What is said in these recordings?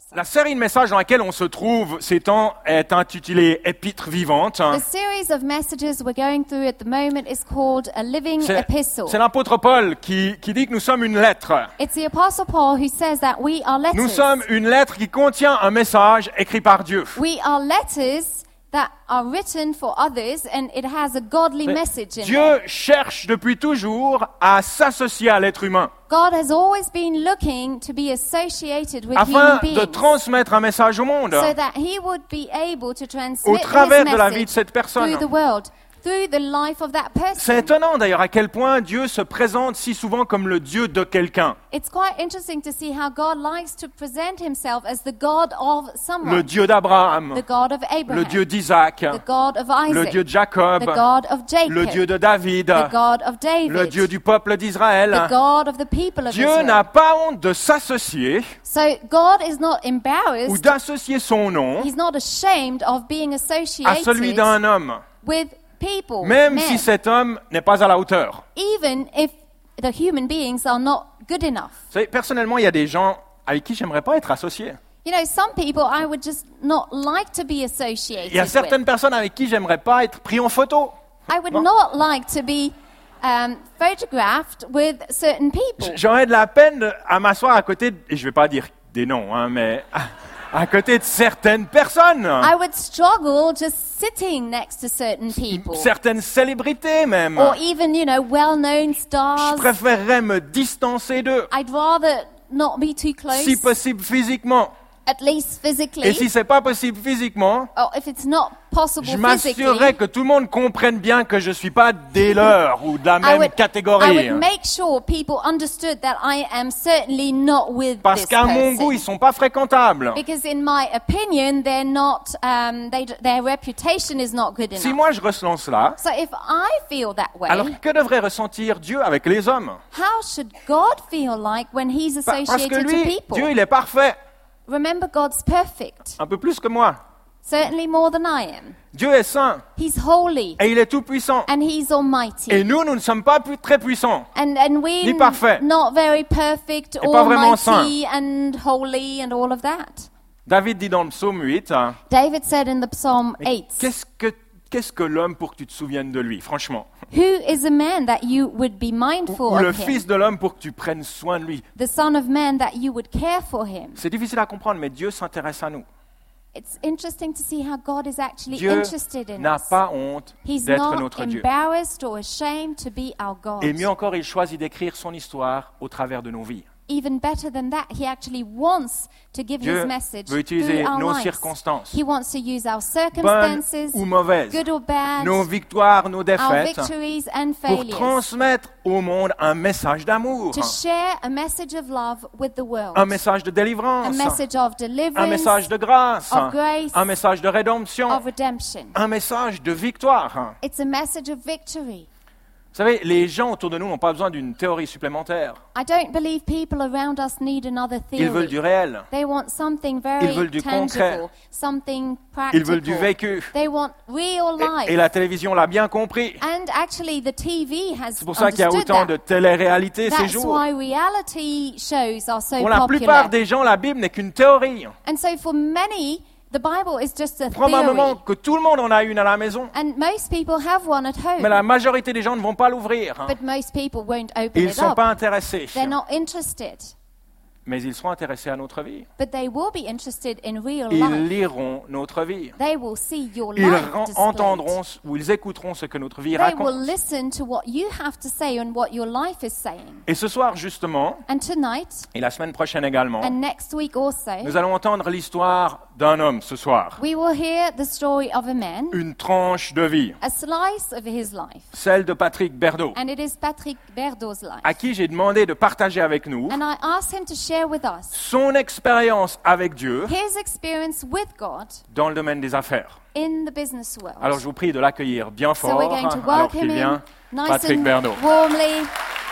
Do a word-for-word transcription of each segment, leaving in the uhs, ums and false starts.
La série de messages dans laquelle on se trouve ces temps est intitulée Épître vivante. The series of messages we're going through at the moment is called a living C'est, epistle. c'est l'apôtre Paul qui, qui dit que nous sommes une lettre. It's the Apostle Paul who says that we are letters. Nous sommes une lettre qui contient un message écrit par Dieu. We are letters that are written for others, and it has a godly message in Dieu there. cherche depuis toujours à s'associer à l'être humain God has always been looking to be associated with afin human de beings, transmettre un message au monde so that He would be able to au transmit travers His de la vie de message cette personne. through the world, through the life of that C'est person. étonnant d'ailleurs à quel point Dieu se présente si souvent comme le Dieu de quelqu'un. It's quite interesting to see how God likes to present Himself as the God of someone, Le Dieu d'Abraham, the God of Abraham, le Dieu d'Isaac, the God of Isaac, le Dieu de Jacob, the God of Jacob, le Dieu de David, the God of David, le Dieu du peuple d'Israël. the God of the people of Dieu Israel. n'a pas honte de s'associer So God is not ou embarrassed, d'associer son nom He's not ashamed of being à associated celui d'un homme, with people, même men, si cet homme n'est pas à la hauteur. even if the human beings are not good enough. Vous savez, personnellement, il y a des gens avec qui j'aimerais pas être associé. You know, some people I would just not like to be associated Il y a with. certaines personnes avec qui j'aimerais pas être pris en photo. I would Bon. not like to be um, photographed with certain people. J'aurais de la peine de- à m'asseoir à côté, de, et je vais pas dire des noms, hein, mais à, à côté de certaines personnes, I would struggle just sitting next to certain people. certaines célébrités même. Or even, you know, well-known Je stars. préférerais me distancer d'eux, I'd rather not be too close, si possible physiquement. at least physically. Et si c'est pas possible physiquement, Or if it's not possible je m'assurerais physically, que tout le monde comprenne bien que je suis pas des leurs ou de la I même would, I catégorie. would make sure people understood that I am certainly not with Parce this qu'à mon person. goût, ils sont pas fréquentables. Because in my opinion, they're not, um, they, their reputation is not good enough. Si moi je ressens cela, So if I feel that way, alors que devrait ressentir Dieu avec les hommes? how should God feel like when He's Pa- Parce que associated to lui, people? Dieu, il est parfait, Remember, God's perfect, un peu plus que moi. certainly more than I am. Dieu est saint He's holy et il est tout puissant. and He's almighty. Et nous, nous ne sommes pas plus- très puissants. And, and we're Ni parfait. not very perfect, Et pas vraiment almighty and holy and all of that. David dit dans le psaume huit, hein, David said in the Psalm mais eight, qu'est-ce que, qu'est-ce que l'homme pour que tu te souviennes de lui, franchement? who is a man that you would be mindful Ou le of him? fils de l'homme pour que tu prennes soin de lui? The son of man that you would care for him. C'est difficile à comprendre, mais Dieu s'intéresse à nous. It's interesting to see how God is actually Dieu interested in n'a us. pas honte He's d'être not notre Dieu. embarrassed or ashamed to be our God. Et mieux encore, il choisit d'écrire son histoire au travers de nos vies. Even better than that, He actually wants to give Dieu His message veut utiliser through our nos lives. circonstances, He wants to use our bonnes circumstances, ou mauvaises, good or bad, nos victoires, nos our défaites, victories and pour failures, transmettre au monde un message d'amour, to share a message of love with the world, un message de a délivrance, message of un deliverance, message de grâce, of grace, un message de rédemption, of redemption. un message de victoire. It's a message of victory. Vous savez, les gens autour de nous n'ont pas besoin d'une théorie supplémentaire. I don't believe people around us need another theory. Ils veulent du réel. They want something very Ils veulent du tangible, concret. something practical. Ils veulent du vécu. They want real life. Et, et la télévision l'a bien compris. And actually, the T V has C'est pour ça qu'il y a understood autant that. de télé-réalité ces That's jours. why reality shows are so Pour la popular. plupart des gens, la Bible n'est qu'une théorie. And so for many, the Bible is just a Probablement theory. que tout le monde en a une à la maison. And most people have one at home. Mais la majorité des gens ne vont pas l'ouvrir. But most people won't open Ils ne it sont up. pas intéressés. They're not interested. Mais ils seront intéressés à notre vie. But they will be interested in real Ils life. liront notre vie. They will see your Ils life ren- displayed. entendront ou ils écouteront ce que notre vie They will raconte. listen to what you have to say and what your life is saying. Et ce soir, justement, And tonight, et la semaine prochaine également, and next week also, nous allons entendre l'histoire d'un homme ce soir. we will hear the story of a man, Une tranche de vie. a slice of his life. Celle de Patrick Berdo, And it is Patrick Berdo's life. à qui j'ai demandé de partager avec nous And I asked him to share with us son expérience avec Dieu his experience with God dans le domaine des affaires. in the business world. Alors je vous prie de l'accueillir bien So fort, we're going to alors welcome qu'il him vient, nice Patrick and Berdo. warmly.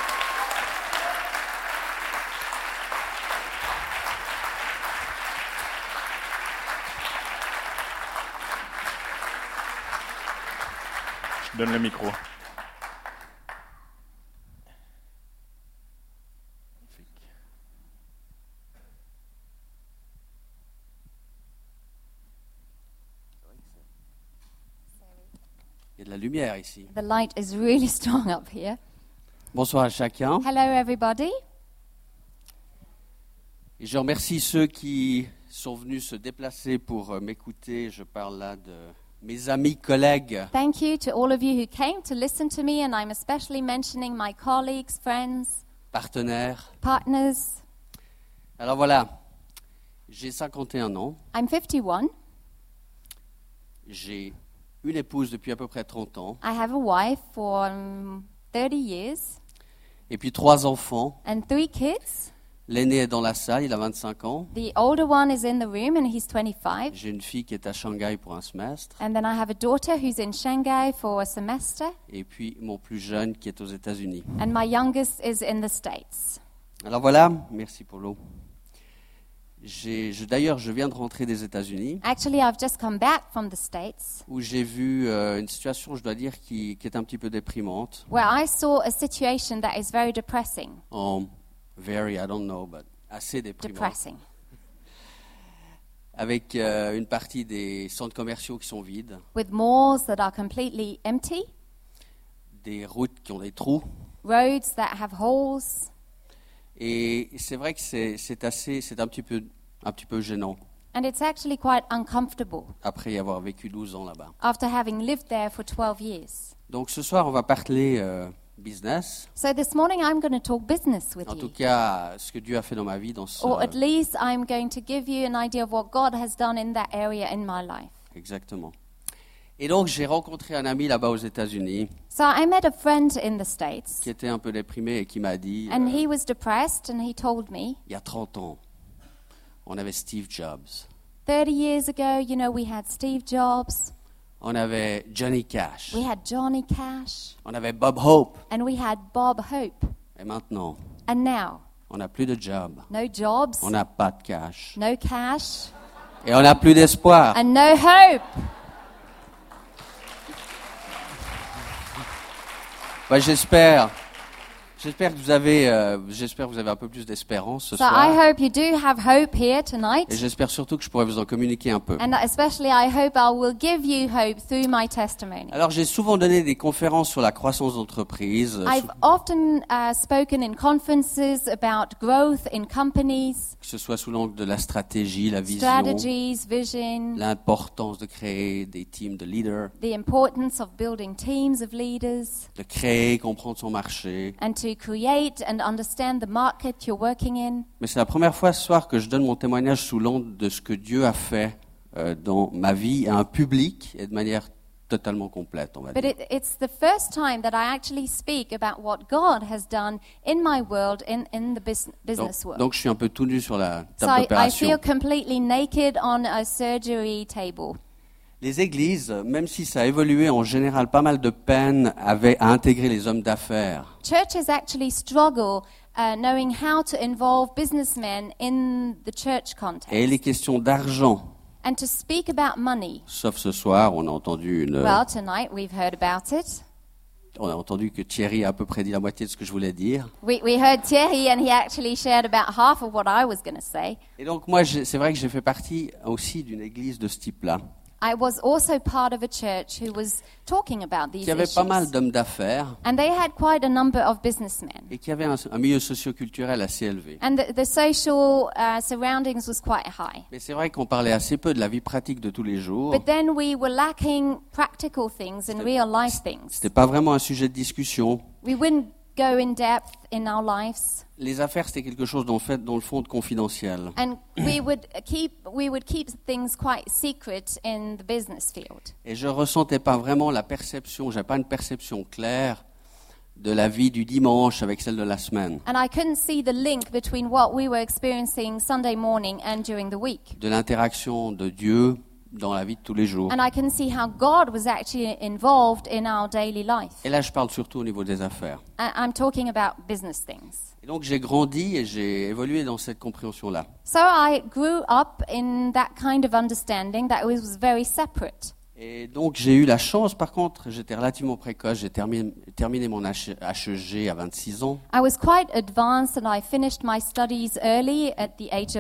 Je donne le micro. de la lumière ici. The light is really strong up here. Bonsoir à chacun. Hello, everybody. Et je remercie ceux qui sont venus se déplacer pour euh, m'écouter. Je parle là de mes amis, collègues. Thank you to all of you who came to listen to me, and I'm especially mentioning my colleagues, friends, Partenaires. partners. Alors voilà, j'ai cinquante et un ans. I'm fifty-one. J'ai une épouse depuis à peu près trente ans. I have a wife for um, thirty years Et puis trois enfants. and three kids. L'aîné est dans la salle, il a vingt-cinq ans. The older one is in the room and he's twenty-five. J'ai une fille qui est à Shanghai pour un semestre. And then I have a daughter who's in Shanghai for a semester. Et puis mon plus jeune qui est aux États-Unis. And my youngest is in the States. Alors voilà, merci Polo. J'ai, je, d'ailleurs, je viens de rentrer des États-Unis Actually, I've just come back from the States où j'ai vu euh, une situation, je dois dire, qui, qui est un petit peu déprimante. where I saw a situation that is very depressing. En very, I don't know, but assez déprimante. Depressing. Avec euh, une partie des centres commerciaux qui sont vides, With malls that are completely empty, des routes qui ont des trous. roads that have holes. Et c'est vrai que c'est, c'est assez, c'est un petit peu, un petit peu gênant And it's actually quite uncomfortable après y avoir vécu douze ans là-bas. after having lived there for twelve years. Donc ce soir, on va parler euh, business. So this morning I'm going to talk business with En tout you. cas, ce que Dieu a fait dans ma vie dans ce... Or at least I'm going to give you an idea of what God has done in that area in my life. Exactement. Et donc, j'ai rencontré un ami là-bas aux États-Unis So I met a friend in the States, qui était un peu déprimé et qui m'a dit, and euh, he was depressed, and he told me, il y a trente ans, on avait Steve Jobs, thirty years ago, you know, we had Steve Jobs, on avait Johnny Cash, we had Johnny Cash, on avait Bob Hope. and we had Bob Hope. Et maintenant, And now, on n'a plus de job, no jobs, on n'a pas de cash no cash, et on n'a plus d'espoir. and no hope. Bah, j'espère, j'espère que vous avez, euh, j'espère que vous avez un peu plus d'espérance ce So I soir. hope you do have hope here Et tonight. j'espère surtout que je pourrai vous en communiquer un peu. And especially I hope I will give you hope through my testimony. Alors, j'ai souvent donné des conférences sur la croissance d'entreprise, euh, I've often uh, spoken in conferences about growth in companies, que ce soit sous l'angle de la stratégie, la vision, strategies, vision, l'importance de créer des teams de leaders, the importance of building teams of leaders, de créer, comprendre son marché. and to create and understand the market you're working in. Mais c'est la première fois ce soir que je donne mon témoignage sous l'angle de ce que Dieu a fait euh, dans ma vie à un public et de manière totalement complète, on va But dire. it, it's the first time that I actually speak about what God has done in my world, in, in the bus- business Donc, world. donc je suis un peu tout nu sur la So table I, I feel d'opération. completely naked on a surgery table. Les églises, même si ça a évolué en général, pas mal de peine avaient à intégrer les hommes d'affaires. Churches actually struggle uh, knowing how to involve businessmen in the church context. Et les questions d'argent, And to speak about money. sauf ce soir, on a entendu une, Well, tonight we've heard about it. on a entendu que Thierry a à peu près dit la moitié de ce que je voulais dire. We, we heard Thierry, and he actually shared about half of what I was going to say. Et donc moi, j'ai- c'est vrai que j'ai fait partie aussi d'une église de ce type-là, I was also part of a church who was talking about these qui avait pas mal issues. d'hommes d'affaires And they had quite a number of businessmen. et qui avait un, un milieu socio-culturel assez élevé. And the, the social uh, surroundings was quite high. Mais c'est vrai qu'on parlait assez peu de la vie pratique de tous les jours. But then we were lacking practical things and real life things. C'était pas vraiment un sujet de discussion. We wouldn't go in depth in our lives. Les affaires, c'était quelque chose dont, fait, dans le fond de confidentiel. And we would keep we would keep things quite secret in the business field. Et je ressentais pas vraiment la perception, j'avais pas une perception claire de la vie du dimanche avec celle de la semaine, And I couldn't see the link between what we were experiencing Sunday morning and during the week. de l'interaction de Dieu dans la vie de tous les jours. And I couldn't see how God was actually involved in our daily life. Et là, je parle surtout au niveau des affaires. I- I'm talking about business things. Et donc, j'ai grandi et j'ai évolué dans cette compréhension-là. So I grew up in that kind of understanding that it was very separate. Et donc j'ai eu la chance, par contre, j'étais relativement précoce, j'ai terminé, terminé mon H E G à vingt-six ans. I was quite advanced and I finished my studies early at the age of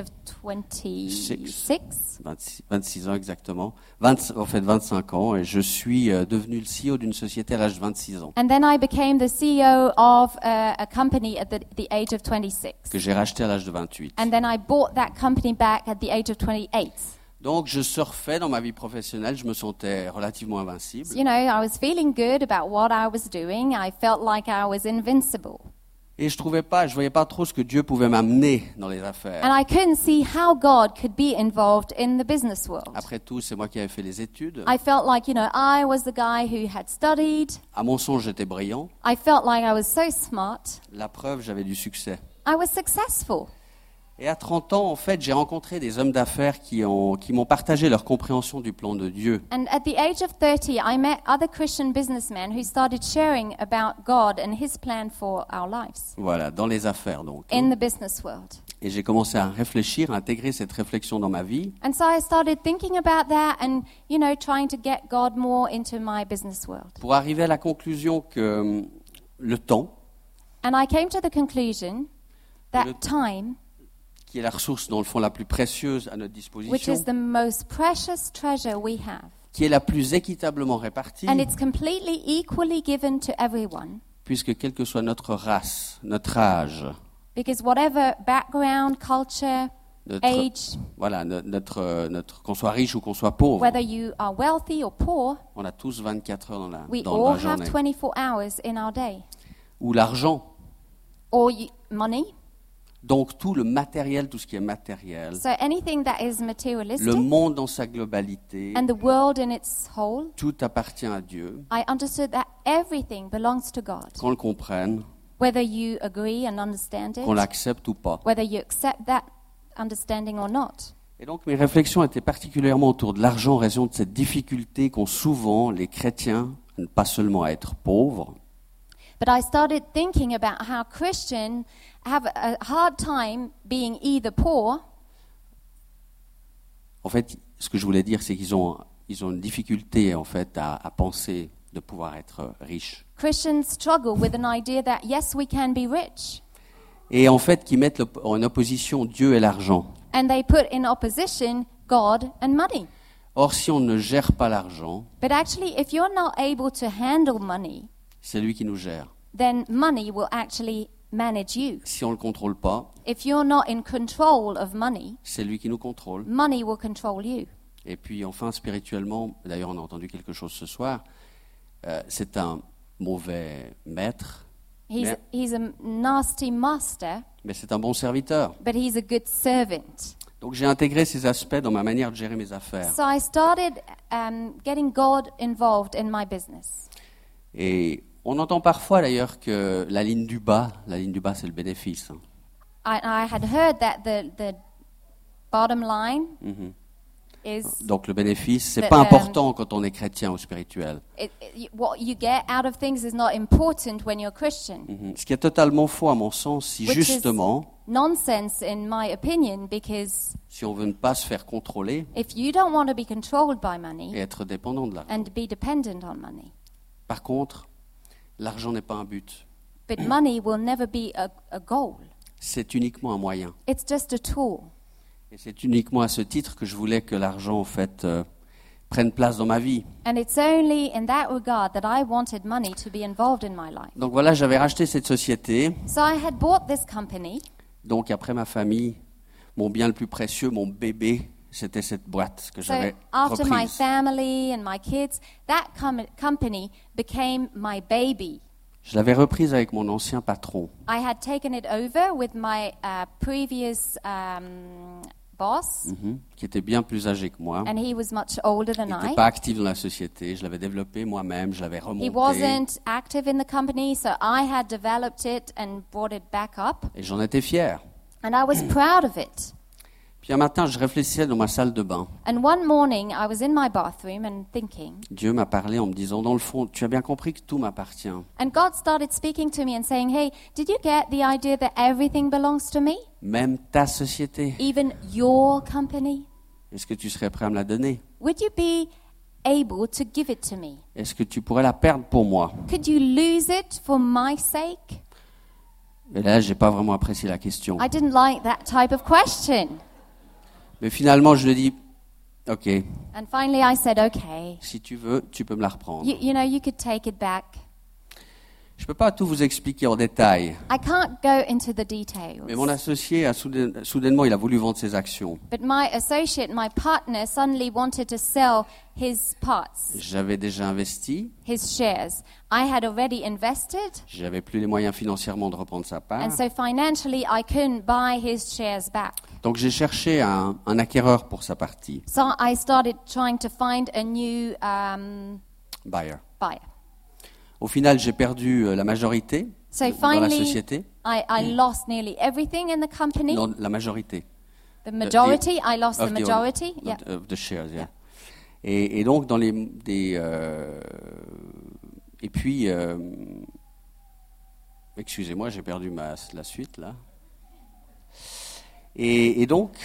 twenty-six. vingt-six, vingt-six ans exactement, vingt, en fait vingt-cinq ans, et je suis euh, devenu le C E O d'une société à l'âge de vingt-six ans, And then I became the C E O of uh, a company at the, the age of twenty-six. que j'ai racheté à l'âge de vingt-huit. And then I bought that company back at the age of twenty-eight. Donc je surfais dans ma vie professionnelle, je me sentais relativement invincible. You know, I was feeling good about what I was doing. I felt like I was invincible. Et je trouvais pas, je voyais pas trop ce que Dieu pouvait m'amener dans les affaires. And I couldn't see how God could be involved in the business world. Après tout, c'est moi qui avais fait les études. I felt like, you know, I was the guy who had studied. À mon sens, j'étais brillant. I felt like I was so smart. La preuve, j'avais du succès. I was successful. Et à trente ans, en fait, j'ai rencontré des hommes d'affaires qui ont, qui m'ont partagé leur compréhension du plan de Dieu. And at the age of thirty, I met other Christian businessmen who started sharing about God and His plan for our lives Voilà, dans les affaires donc. in the business world. Et j'ai commencé à réfléchir, à intégrer cette réflexion dans ma vie. And so I started thinking about that and, you know, trying to get God more into my business world. Pour arriver à la conclusion que hum, le temps, And I came to the conclusion that Le- time, qui est la ressource dans le fond la plus précieuse à notre which disposition, is the most precious treasure we have, qui est la plus équitablement répartie, and it's completely equally given to everyone, puisque quelle que soit notre race, notre âge, because whatever background, culture, notre, age, voilà, no- notre, euh, notre, qu'on soit riche ou qu'on soit pauvre, whether you are wealthy or poor, on a tous vingt-quatre heures dans la, we dans all la have journée. twenty-four hours in our day. Ou l'argent, Or you, money. donc tout le matériel, tout ce qui est matériel, So anything that is materialistic le monde dans sa globalité, and the world in its whole, tout appartient à Dieu. I understood that everything belongs to God. Qu'on le comprenne, Whether you agree and understand qu'on it, l'accepte ou pas. whether you accept that understanding or not. Et donc mes réflexions étaient particulièrement autour de l'argent en raison de cette difficulté qu'ont souvent les chrétiens, pas seulement à être pauvres, But I started thinking about how Christians have a hard time being either poor. En fait, ce que je voulais dire, c'est qu'ils ont, ils ont une difficulté en fait à, à penser de pouvoir être riches. Christians struggle with an idea that, yes, we can be rich. Et en fait, qui mettent l'op- en opposition Dieu et l'argent. And they put in opposition God and money. Or, si on ne gère pas l'argent, But actually, if you're not able to handle money, c'est lui qui nous gère. then money will actually manage you. Si on ne le contrôle pas, If you're not in control of money, c'est lui qui nous contrôle. money will control you. Et puis enfin, spirituellement, d'ailleurs on a entendu quelque chose ce soir, euh, c'est un mauvais maître, He's, Mais- he's a nasty master, mais c'est un bon serviteur. but he's a good servant. Donc j'ai intégré ces aspects dans ma manière de gérer mes affaires. So I started um, getting God involved in my business. Et on entend parfois d'ailleurs que la ligne du bas, la ligne du bas c'est le bénéfice. hein. I, I had heard that the, the bottom line Mhm. is Donc le bénéfice, c'est The, pas um, important quand on est chrétien ou spirituel. it, it, what you get out of things is not important when you're Christian. Mhm. Ce qui est totalement faux à mon sens, si Which is- justement, Nonsense, in my opinion, because si on veut ne pas se faire contrôler if you don't want to be controlled by et money être dépendant de l'argent. and be dependent on money, Par contre, l'argent n'est pas un but, but money will never be a, a goal. c'est uniquement un moyen. It's just a tool. Et c'est uniquement à ce titre que je voulais que l'argent, en fait, euh, prenne place dans ma vie. And it's only in that regard that I wanted money to be involved in my life. Donc voilà, j'avais racheté cette société. So I had bought this company. Donc après ma famille, mon bien le plus précieux, mon bébé, c'était cette boîte que So j'avais after my reprise. family and my kids, that com- company became my baby. Je l'avais reprise avec mon ancien patron. I had taken it over with my uh, previous um, boss, Mhm, qui était bien plus âgé que moi. and he was much older Il than n'était I. pas actif dans la société. Je l'avais développé moi-même, je l'avais He remonté. wasn't active in the company, so I had developed it and brought it back up, Et j'en étais fier. and I was proud of it. Puis un matin, je réfléchissais dans ma salle de bain. And one morning, I was in my bathroom and thinking, Dieu m'a parlé en me disant, dans le fond, tu as bien compris que tout m'appartient. and God started speaking to me and saying, hey, did you get the idea that everything belongs to me? Même ta société. Even your company? Est-ce que tu serais prêt à me la donner? Would you be able to give it to me? Est-ce que tu pourrais la perdre pour moi? Could you lose it for my sake? Et là, j'ai pas vraiment apprécié la question. I didn't like that type of question. Mais finalement, je lui ai dit, ok, And finally I said, okay, si tu veux, tu peux me la reprendre. you, you know, you could take it back. Je peux pas tout vous expliquer en détail, I can't go into the details. mais mon associé a soudain- soudainement, il a voulu vendre ses actions. But my associate, my partner, suddenly wanted to sell his parts, J'avais déjà investi, his shares. I had already invested, j'avais plus les moyens financièrement de reprendre sa part. and so financially I couldn't buy his shares back. Donc j'ai cherché un, un acquéreur pour sa partie, So I started trying to find a new um, buyer. buyer. Au final, j'ai perdu euh, la majorité So de- dans la finally, société. I, I lost nearly everything in the company. Non, la majorité. The majority, I lost the Of the- majority. of Yeah. the- of the shares, yeah. Et, et donc dans les des euh, et puis euh, excusez-moi, j'ai perdu ma la suite là. Et, et donc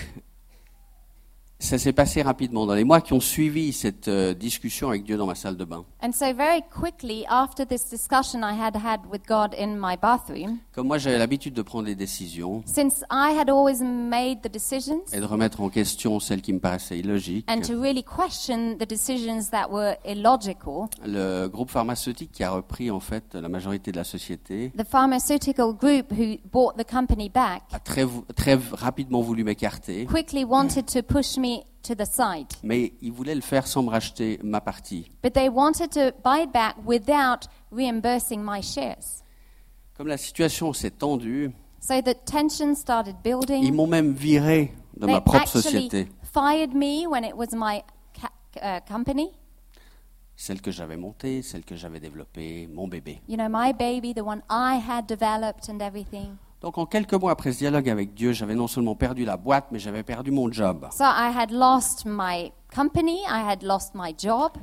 ça s'est passé rapidement dans les mois qui ont suivi cette euh, discussion avec Dieu dans ma salle de bain. And so very quickly after this discussion I had had with God in my bathroom, Comme moi j'avais l'habitude de prendre des décisions since I had always made the decisions et de remettre en question celles qui me paraissaient illogiques, and to really question the decisions that were illogical, le groupe pharmaceutique qui a repris en fait la majorité de la société the pharmaceutical group who bought the company back a très très rapidement voulu m'écarter. quickly wanted to push me to the side. Mais ils voulaient le faire sans me racheter ma partie. But they wanted to buy it back without reimbursing my shares. Comme la situation s'est tendue, So the tension started ils building. m'ont même viré de They ma propre actually société, fired me when it was my ca- uh, company. celle que j'avais montée, celle que j'avais développée, mon bébé. You know, my baby, the one I had developed and everything. Donc en quelques mois après ce dialogue avec Dieu, j'avais non seulement perdu la boîte, mais j'avais perdu mon job. So I had lost my company, I had lost my job.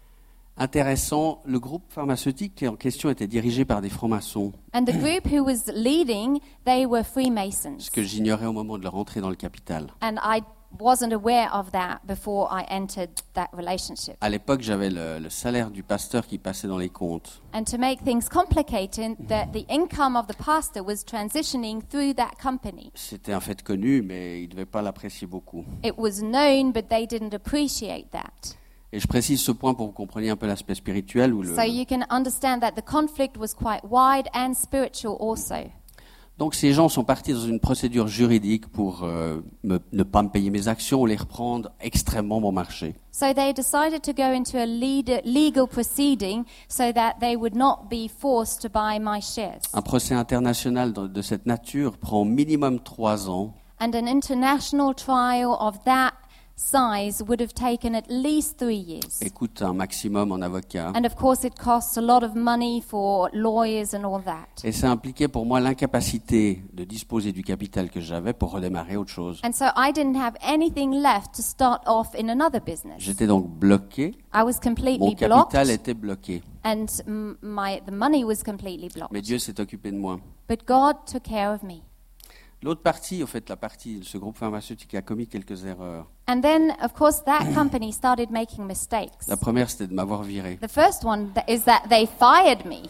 Intéressant, le groupe pharmaceutique en question était dirigé par des francs-maçons, And the group who was leading, they were Freemasons. ce que j'ignorais au moment de leur entrée dans le capital. And I wasn't aware of that before I entered that relationship. À l'époque, j'avais le, le salaire du pasteur qui passait dans les comptes. And to make things complicated, the, the income of the pastor was transitioning through that company. C'était un fait connu, mais ils ne devaient pas l'apprécier beaucoup. It was known, but they didn't appreciate that. Et je précise ce point pour que vous compreniez un peu l'aspect spirituel. Où le... So you can understand that the conflict was quite wide and spiritual also. Donc ces gens sont partis dans une procédure juridique pour euh, me- ne pas me payer mes actions ou les reprendre extrêmement bon marché. So they decided to go into a lead- legal proceeding so that they would not be forced to buy my shares. Un procès international de, de cette nature prend au minimum trois ans. And an international trial of that size would have taken at least three years. Et coûte un maximum en avocat. And of course it costs a lot of money for lawyers and all that. Et ça impliquait pour moi l'incapacité de disposer du capital que j'avais pour redémarrer autre chose. And so I didn't have anything left to start off in another business. J'étais donc bloqué. I was Mon completely capital blocked était bloqué. and m- my the money was completely blocked. Mais Dieu s'est occupé de moi. But God took care of me. L'autre partie, au fait, la partie de ce groupe pharmaceutique a commis quelques erreurs. And then of course that company started making mistakes. La première, c'était de m'avoir viré. The first one th- is that they fired me.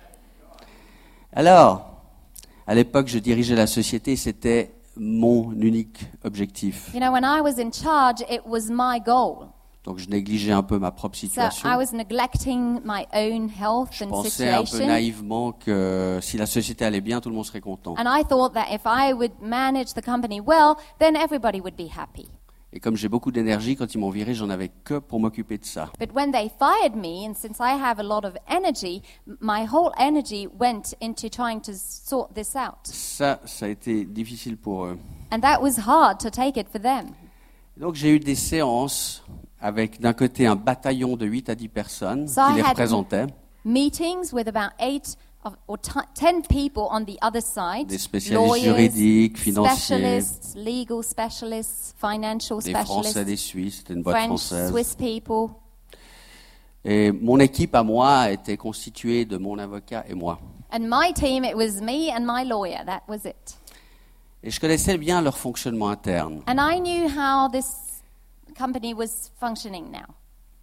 Alors, à l'époque, je dirigeais la société et c'était mon unique objectif. You know, when I was in charge, it was my goal. Donc, je négligeais un peu ma propre So situation. I was neglecting my own health Je and pensais un peu situation. naïvement que si la société allait bien, tout le monde serait content. And I thought that if I would manage the company well, then everybody would be happy. Et comme j'ai beaucoup d'énergie, quand ils m'ont viré, j'en avais que pour m'occuper de ça. But when they fired me, and since I have a lot of energy, m- my whole energy went into trying to sort this out. Ça, ça a été difficile pour eux. And that was hard to take it for them. Donc, j'ai eu des séances avec d'un côté un bataillon de huit à dix personnes So qui I les had- représentaient, Meetings with about eight of, or t- ten people on the other side. des spécialistes juridiques, financiers, specialists, legal specialists, financial des Français, specialists, des Suisses, c'était une boîte French, française. Swiss people. Et mon équipe à moi était constituée de mon avocat et moi. And my team, it was me and my lawyer. That was it. Et je connaissais bien leur fonctionnement interne. And I knew how this company was functioning now.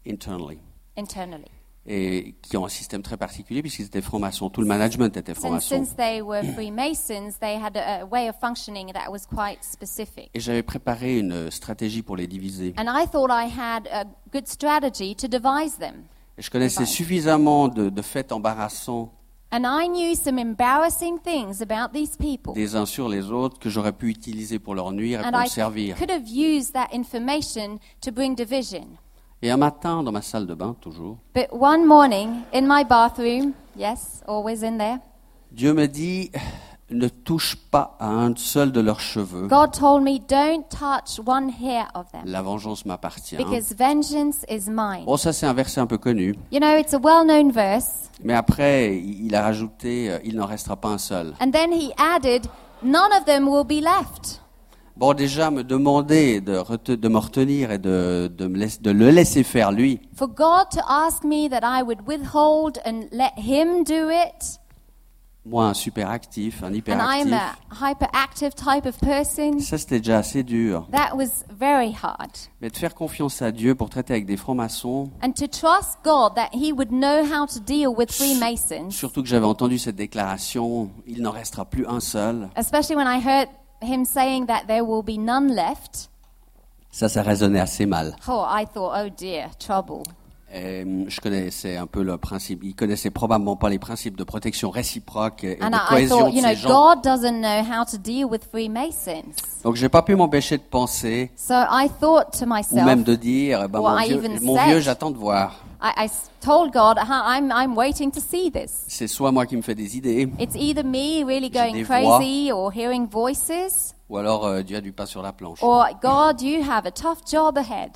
internally. internally. Et qui ont un système très particulier puisqu'ils étaient francs-maçons. Tout le management était Since, franc-maçon. since they were Freemasons, they had a, a way of functioning that was quite specific. Et j'avais préparé une stratégie pour les diviser. And I thought I had a good strategy to devise them. Et je connaissais Divide. suffisamment de, de faits embarrassants And I knew some embarrassing things about these people. des uns sur les autres que j'aurais pu utiliser pour leur nuire et And pour me I servir. could have used that information to bring division. Et un matin, dans ma salle de bain, toujours, But one morning, in my bathroom, yes, always in there, Dieu me dit, ne touche pas à un seul de leurs cheveux. God told me, don't touch one hair of them, La vengeance m'appartient. because vengeance is mine. Bon, ça c'est un verset un peu connu. You know, it's a well-known verse. Mais après, il a rajouté, euh, il n'en restera pas un seul. And then he added, none of them will be left. Bon, déjà, me demander de, rete- de me retenir et de, de, me laisser- de le laisser faire, lui, For God to ask me that I would withhold and let him do it, moi, un super actif, un and I'm hyperactif, a hyperactive type of person, ça c'était déjà assez dur. that was very hard. Mais de faire confiance à Dieu pour traiter avec des francs-maçons, And to trust God that he would know how to deal with Freemasons, surtout que j'avais entendu cette déclaration, il n'en restera plus un seul, especially when I heard him saying that there will be none left, ça, ça résonnait assez mal. oh, I thought, oh dear, trouble. Et, hum, je connaissais un peu le principe, il connaissait probablement pas les principes de protection réciproque et And de I, I cohésion thought, de you know, ces gens. God doesn't know how to deal with Freemasons. Donc j'ai pas pu m'empêcher de penser, So I thought to ou myself, même de dire, eh ben, Well, mon I vieux, even mon said- vieux, j'attends de voir. I, I s- told God, "Huh, I'm, I'm waiting to see this. C'est soit moi qui me fais des idées, It's either me really J'ai going des crazy or hearing voices, ou alors euh, Dieu a du pain sur la planche. or God, you have a tough job ahead."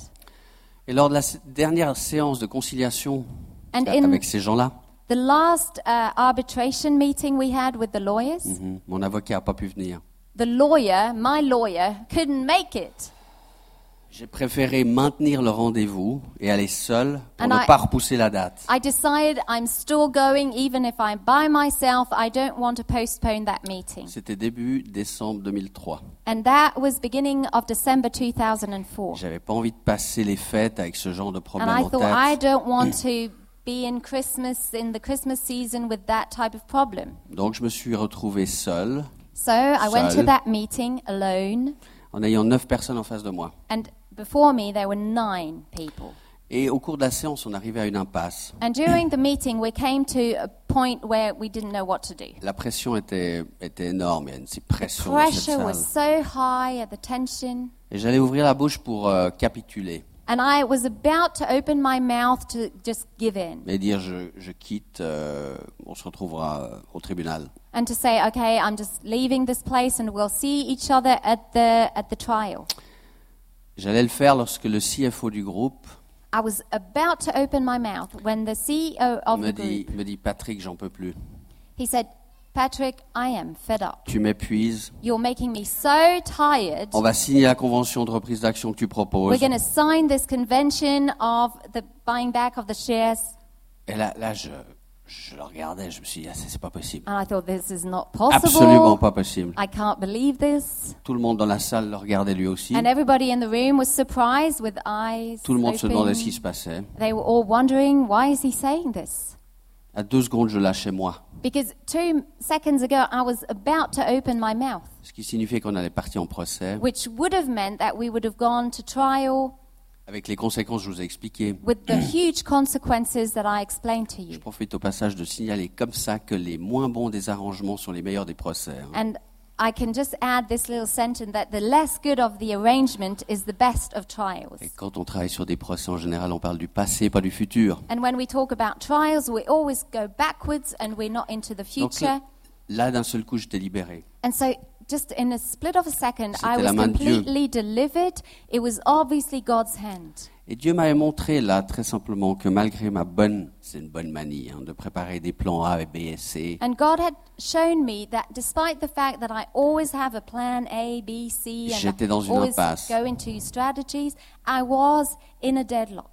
Et lors de la sé- dernière séance de conciliation And a- in avec ces gens-là, the last uh, arbitration meeting we had with the lawyers, mhm, mon avocat n'a pas pu venir. the lawyer, my lawyer, couldn't make it. J'ai préféré maintenir le rendez-vous et aller seul pour And ne I- pas repousser la date. I decided I'm still going, even if I'm by myself. I don't want to postpone that meeting. C'était début décembre deux mille trois. And that was beginning of December two thousand four. J'avais pas envie de passer les fêtes avec ce genre de And problème I en thought, I tête. don't want to be in Christmas, in the Christmas season with that type of problem. Donc je me suis retrouvé seul, So I went to Seul. that meeting alone, en ayant neuf personnes en face de moi. and before me there were nine people. Et au cours de la séance, on arrivait à une impasse. And during the meeting, we came to a point where we didn't know what to do. La pression était, était énorme, il y a une petite pression dans cette Pressure was salle. so high, the tension. Et j'allais ouvrir la bouche pour euh, capituler And I was about to open my mouth to just give in et dire je, je quitte, euh, on se retrouvera euh, au tribunal. and to say, okay, I'm just leaving this place and we'll see each other at the, at the trial. J'allais le faire lorsque le C F O du groupe I was about to open my mouth when the C E O of me the dit, group, me dit Patrick, j'en peux plus. he said, Patrick, I am fed up. Tu m'épuises. You're making me so tired. On va signer la convention de reprise d'action que tu We're proposes. going to sign this convention of the buying back of the shares. Et là, là je, je le regardais, je me suis dit, ah, c'est c'est pas possible. And I thought, this is not Absolument possible. pas possible. I can't believe this. Tout le monde dans la salle le regardait lui aussi. And everybody in the room was surprised with eyes Tout le monde se open. demandait ce qui se passait. They were all wondering, why is he saying this? À deux secondes, je lâchais moi. Because two seconds ago, I was about to open my mouth, Ce qui signifiait qu'on allait partir en procès, which would have meant that we would have gone to trial avec les conséquences que je vous ai expliquées. with the huge consequences that I explained to Je you. profite au passage de signaler comme ça que les moins bons des arrangements sont les meilleurs des procès. hein. And I can just add this little sentence that the less good of the arrangement is the best of trials. Et quand on travaille sur des procès, en général, on parle du passé, pas du futur. And when we talk about trials, we always go backwards and we're not into the Donc future. là, d'un seul coup, j'étais libéré. And so, just in a split of a second, I C'était was la main de Dieu. completely delivered. It was obviously God's hand. Et Dieu m'avait montré là, très simplement, que malgré ma bonne, c'est une bonne manie, hein, de préparer des plans A, B et C, And God had shown me that despite the fact that I always have a plan A, B, C, and J'étais I dans une always impasse. go into strategies, I was in a deadlock.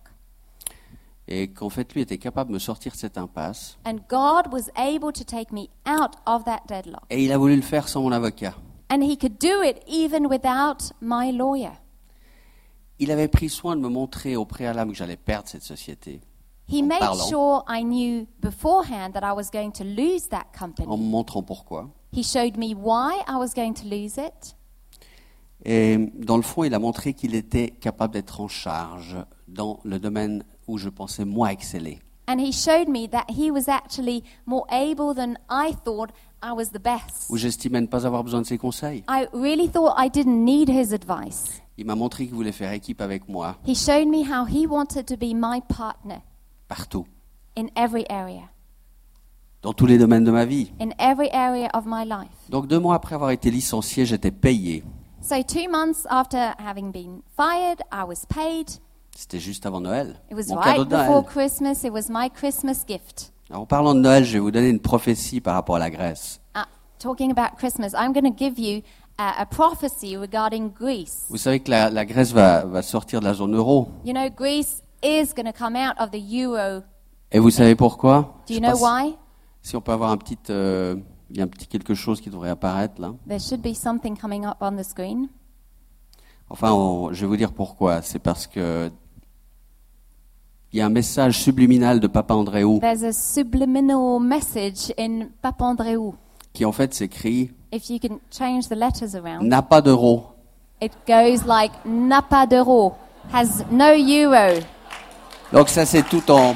et qu'en fait, lui était capable de me sortir de cette impasse. And God was able to take me out of that deadlock. Et il a voulu le faire sans mon avocat. And he could do it even without my lawyer. il avait pris soin de me montrer au préalable que j'allais perdre cette société. He En made parlant. sure I knew beforehand that I was going to lose that En company. me montrant pourquoi. He showed me why I was going to lose it. Et dans le fond, il a montré qu'il était capable d'être en charge dans le domaine où je pensais moi exceller. And he showed me that he was actually more able than I thought I was the best. Où j'estimais ne pas avoir besoin de ses conseils. I really thought I didn't need his advice. Il m'a montré qu'il voulait faire équipe avec moi He showed me how he wanted to be my partner partout, in every area, dans tous les domaines de ma vie. in every area of my life. Donc deux mois après avoir été licencié, j'étais payé. So two months after having been fired, I was paid. C'était juste avant Noël. It was Mon cadeau right de Noël. before Christmas. It was my Christmas gift. Alors, en parlant de Noël, je vais vous donner une prophétie par rapport à la Grèce. Uh, talking about Christmas, I'm going to give you a, a prophecy regarding Greece. Vous savez que la, la Grèce va, va sortir de la zone euro. You know, Greece is going to come out of the euro. Et vous savez pourquoi? Do Je you sais know pas why? si, si on peut avoir un petit, euh, il y a un petit quelque chose qui devrait apparaître là. There should be something coming up on the screen. Enfin, on- je vais vous dire pourquoi. C'est parce que il y a un message subliminal de Papa Andréou There's a subliminal message in Papandreou. qui en fait s'écrit If you can change the letters around, n'a pas d'euro. it goes like n'a pas d'euro, has no euro. Donc ça c'est tout en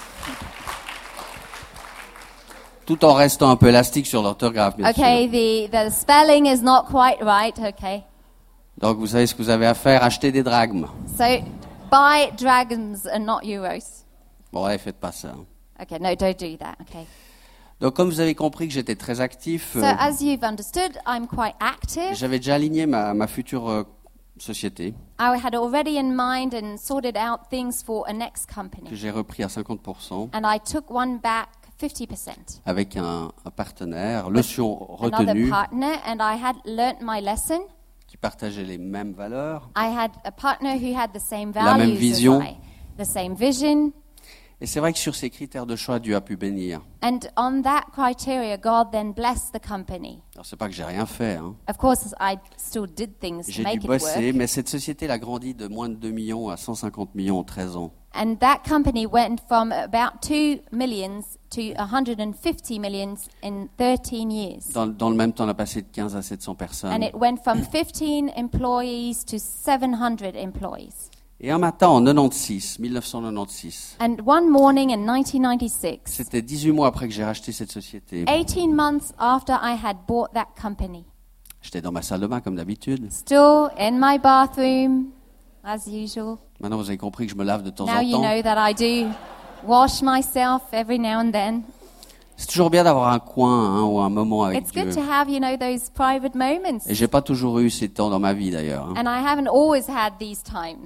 tout en restant un peu élastique sur l'orthographe, bien Okay, sûr. the, the spelling is not quite right, okay. Donc vous savez ce que vous avez à faire, acheter des drachmes. So buy dragons and not euros. Bon, allez, faites pas ça. Okay, no, don't do that, okay. Donc comme vous avez compris que j'étais très actif, So euh, as you've understood, I'm quite active. j'avais déjà aligné ma, ma future euh, société I had already in mind and sorted out things for a next que company. j'ai repris à cinquante pour cent And I took one back fifty percent. avec un, un partenaire, Leçon Another Retenue, partner, and I had learnt my lesson. qui partageait les mêmes valeurs. I had a partner who had the same La même values vision. as I, the same vision. Et c'est vrai que sur ces critères de choix, Dieu a pu bénir. And on that criteria, God then blessed the company. Alors c'est pas que j'ai rien fait, hein. Of course, I still did things to J'ai dû make it bosser, work. mais cette société elle a grandi de moins de deux millions à cent cinquante millions en treize ans. And that company went from about two millions to one hundred fifty millions in thirteen years. Dans, dans le même temps, on a passé de quinze à sept cents personnes. And it went from fifteen employees to seven hundred employees. Et un matin en quatre-vingt-seize, mille neuf cent quatre-vingt-seize, And one morning in nineteen ninety-six, c'était dix-huit mois après que j'ai racheté cette société. eighteen months after I had bought that company, J'étais dans ma salle de bain comme d'habitude. still in my bathroom, as usual. Maintenant, vous avez compris que je me lave de temps Now en you temps. know that I do wash myself every now and then. C'est toujours bien d'avoir un coin hein, ou un moment avec It's Dieu. good to have, you know, those private moments. Et j'ai pas toujours eu ces temps dans ma vie d'ailleurs. hein. And I haven't always had these times.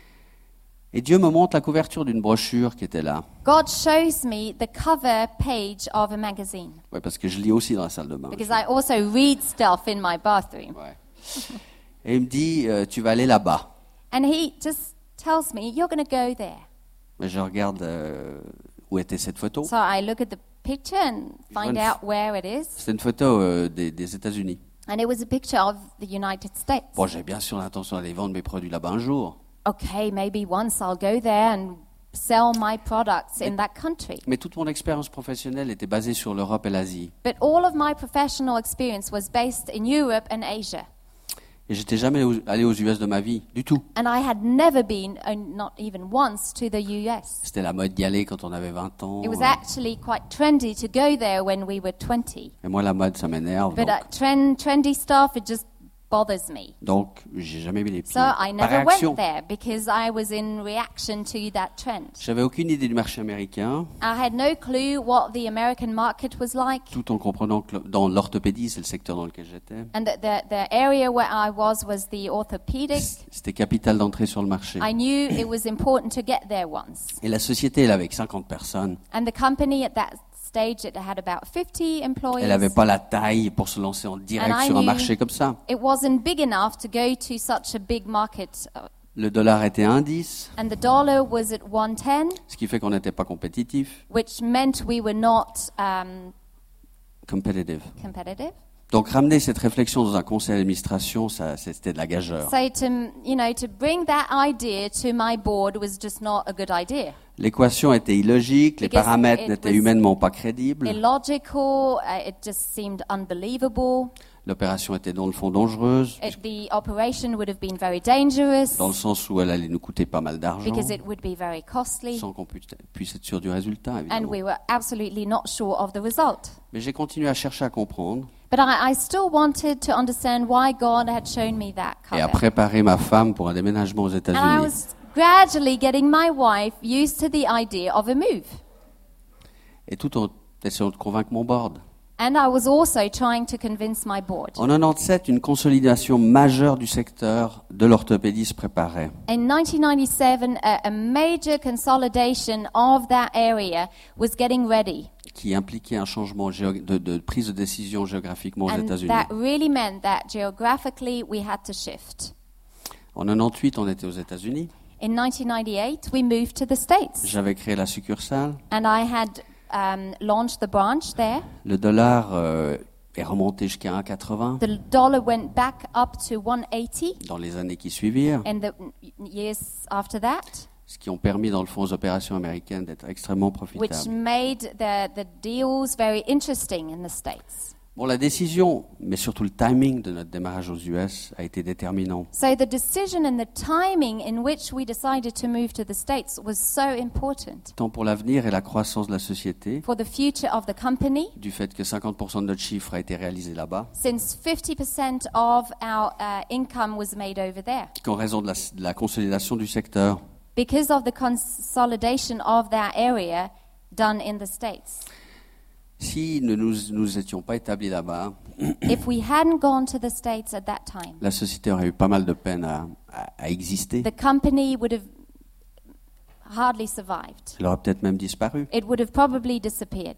Et Dieu me montre la couverture d'une brochure qui était là. God shows me the cover page of a magazine Ouais, parce que je lis aussi dans la salle de bain. because I also read stuff in my bathroom. Ouais. Et il me dit, euh, tu vas aller là-bas. And he just tells me, you're going to go there. Mais je regarde euh, où était cette photo. So I look at the picture and find One- out where it is. C'était une photo euh, des, des États-Unis. And it was a picture of the United States. Bon, j'ai bien sûr l'intention d'aller vendre mes produits là-bas un jour. Okay, maybe once I'll go there and sell my products in that country. Mais toute mon expérience professionnelle était basée sur l'Europe et l'Asie. But all of my professional experience was based in Europe and Asia. Et j'étais jamais aux- allé aux U S de ma vie, du tout. And I had never been, uh, not even once, to the U S. C'était la mode d'y aller quand on avait vingt ans. It was actually quite trendy to go there when we were twenty. Et moi, la mode, ça m'énerve. But Donc, uh, trend, trendy stuff, it just bothers me. donc j'ai jamais mis les pieds. So I Par never réaction. went there because I was in reaction to that trend. J'avais aucune idée du marché américain, I had no clue what the American market was like. tout en comprenant que le- dans l'orthopédie, c'est le secteur dans lequel j'étais. And the, the, the area where I was was the orthopedic. C'était capital d'entrée sur le marché. I knew it was important to get there once. Et la société, elle avait cinquante personnes. And the company at that stage, it had about fifty employees. Elle n'avait pas la taille pour se lancer en direct And I sur un knew- marché comme ça. It wasn't big enough to go to such a big market. uh, Le dollar était à un virgule dix, And the dollar was at one ten, ce qui fait qu'on n'était pas compétitif. which meant we were not um, Competitive. competitive. Donc ramener cette réflexion dans un conseil d'administration, ça, c'était de la gageure. So to, you know, to bring that idea to my board was just not a good idea. L'équation était illogique, les Because paramètres it n'étaient was humainement pas crédibles, Illogical, uh, it just seemed unbelievable. l'opération était dans le fond dangereuse, It, the operation would have been very dangerous dans le sens où elle allait nous coûter pas mal d'argent, because it would be very costly, sans qu'on pu- puisse être sûr du résultat, and évidemment. we were absolutely not sure of the result. Mais j'ai continué à chercher à comprendre But I, I still wanted to understand why God had shown me that et à cover. préparer ma femme pour un déménagement aux And I États-Unis. was gradually getting my wife used to the idea of a move. Et tout en essayant de convaincre mon board. And I was also trying to convince my board. En quatre-vingt-dix-sept, une consolidation majeure du secteur de l'orthopédie se préparait. In nineteen ninety-seven, a, a major consolidation of that area was getting ready. Qui impliquait un changement géo- de, de prise de décision géographiquement aux And États-Unis. that really meant that geographically we had to shift. En quatre-vingt-dix-huit, on était aux États-Unis. In nineteen ninety-eight, we moved to the States. J'avais créé la succursale. And I had um, launched the branch there. Le dollar euh, est remonté jusqu'à un virgule quatre-vingts The dollar went back up to one eighty dans les années qui suivirent, in the years after that, ce qui ont permis dans le fond aux opérations américaines d'être extrêmement which profitables. made the, the deals very interesting in the States. Bon, la décision, mais surtout le timing de notre démarrage aux U S a été déterminant. So the decision and the timing in which we decided to move to the States was so important Tant pour l'avenir et la croissance de la société, for the future of the company, du fait que cinquante pour cent de notre chiffre a été réalisé là-bas, since fifty percent of our uh, income was made over there. qu'en raison de la, de la consolidation du secteur. Because of the consolidation of that area done in the States. Si nous nous, nous étions pas établis là-bas, If we hadn't gone to the States at that time, la société aurait eu pas mal de peine à, à, à exister. the company would have hardly survived. Elle aurait peut-être même disparu. It would have probably disappeared.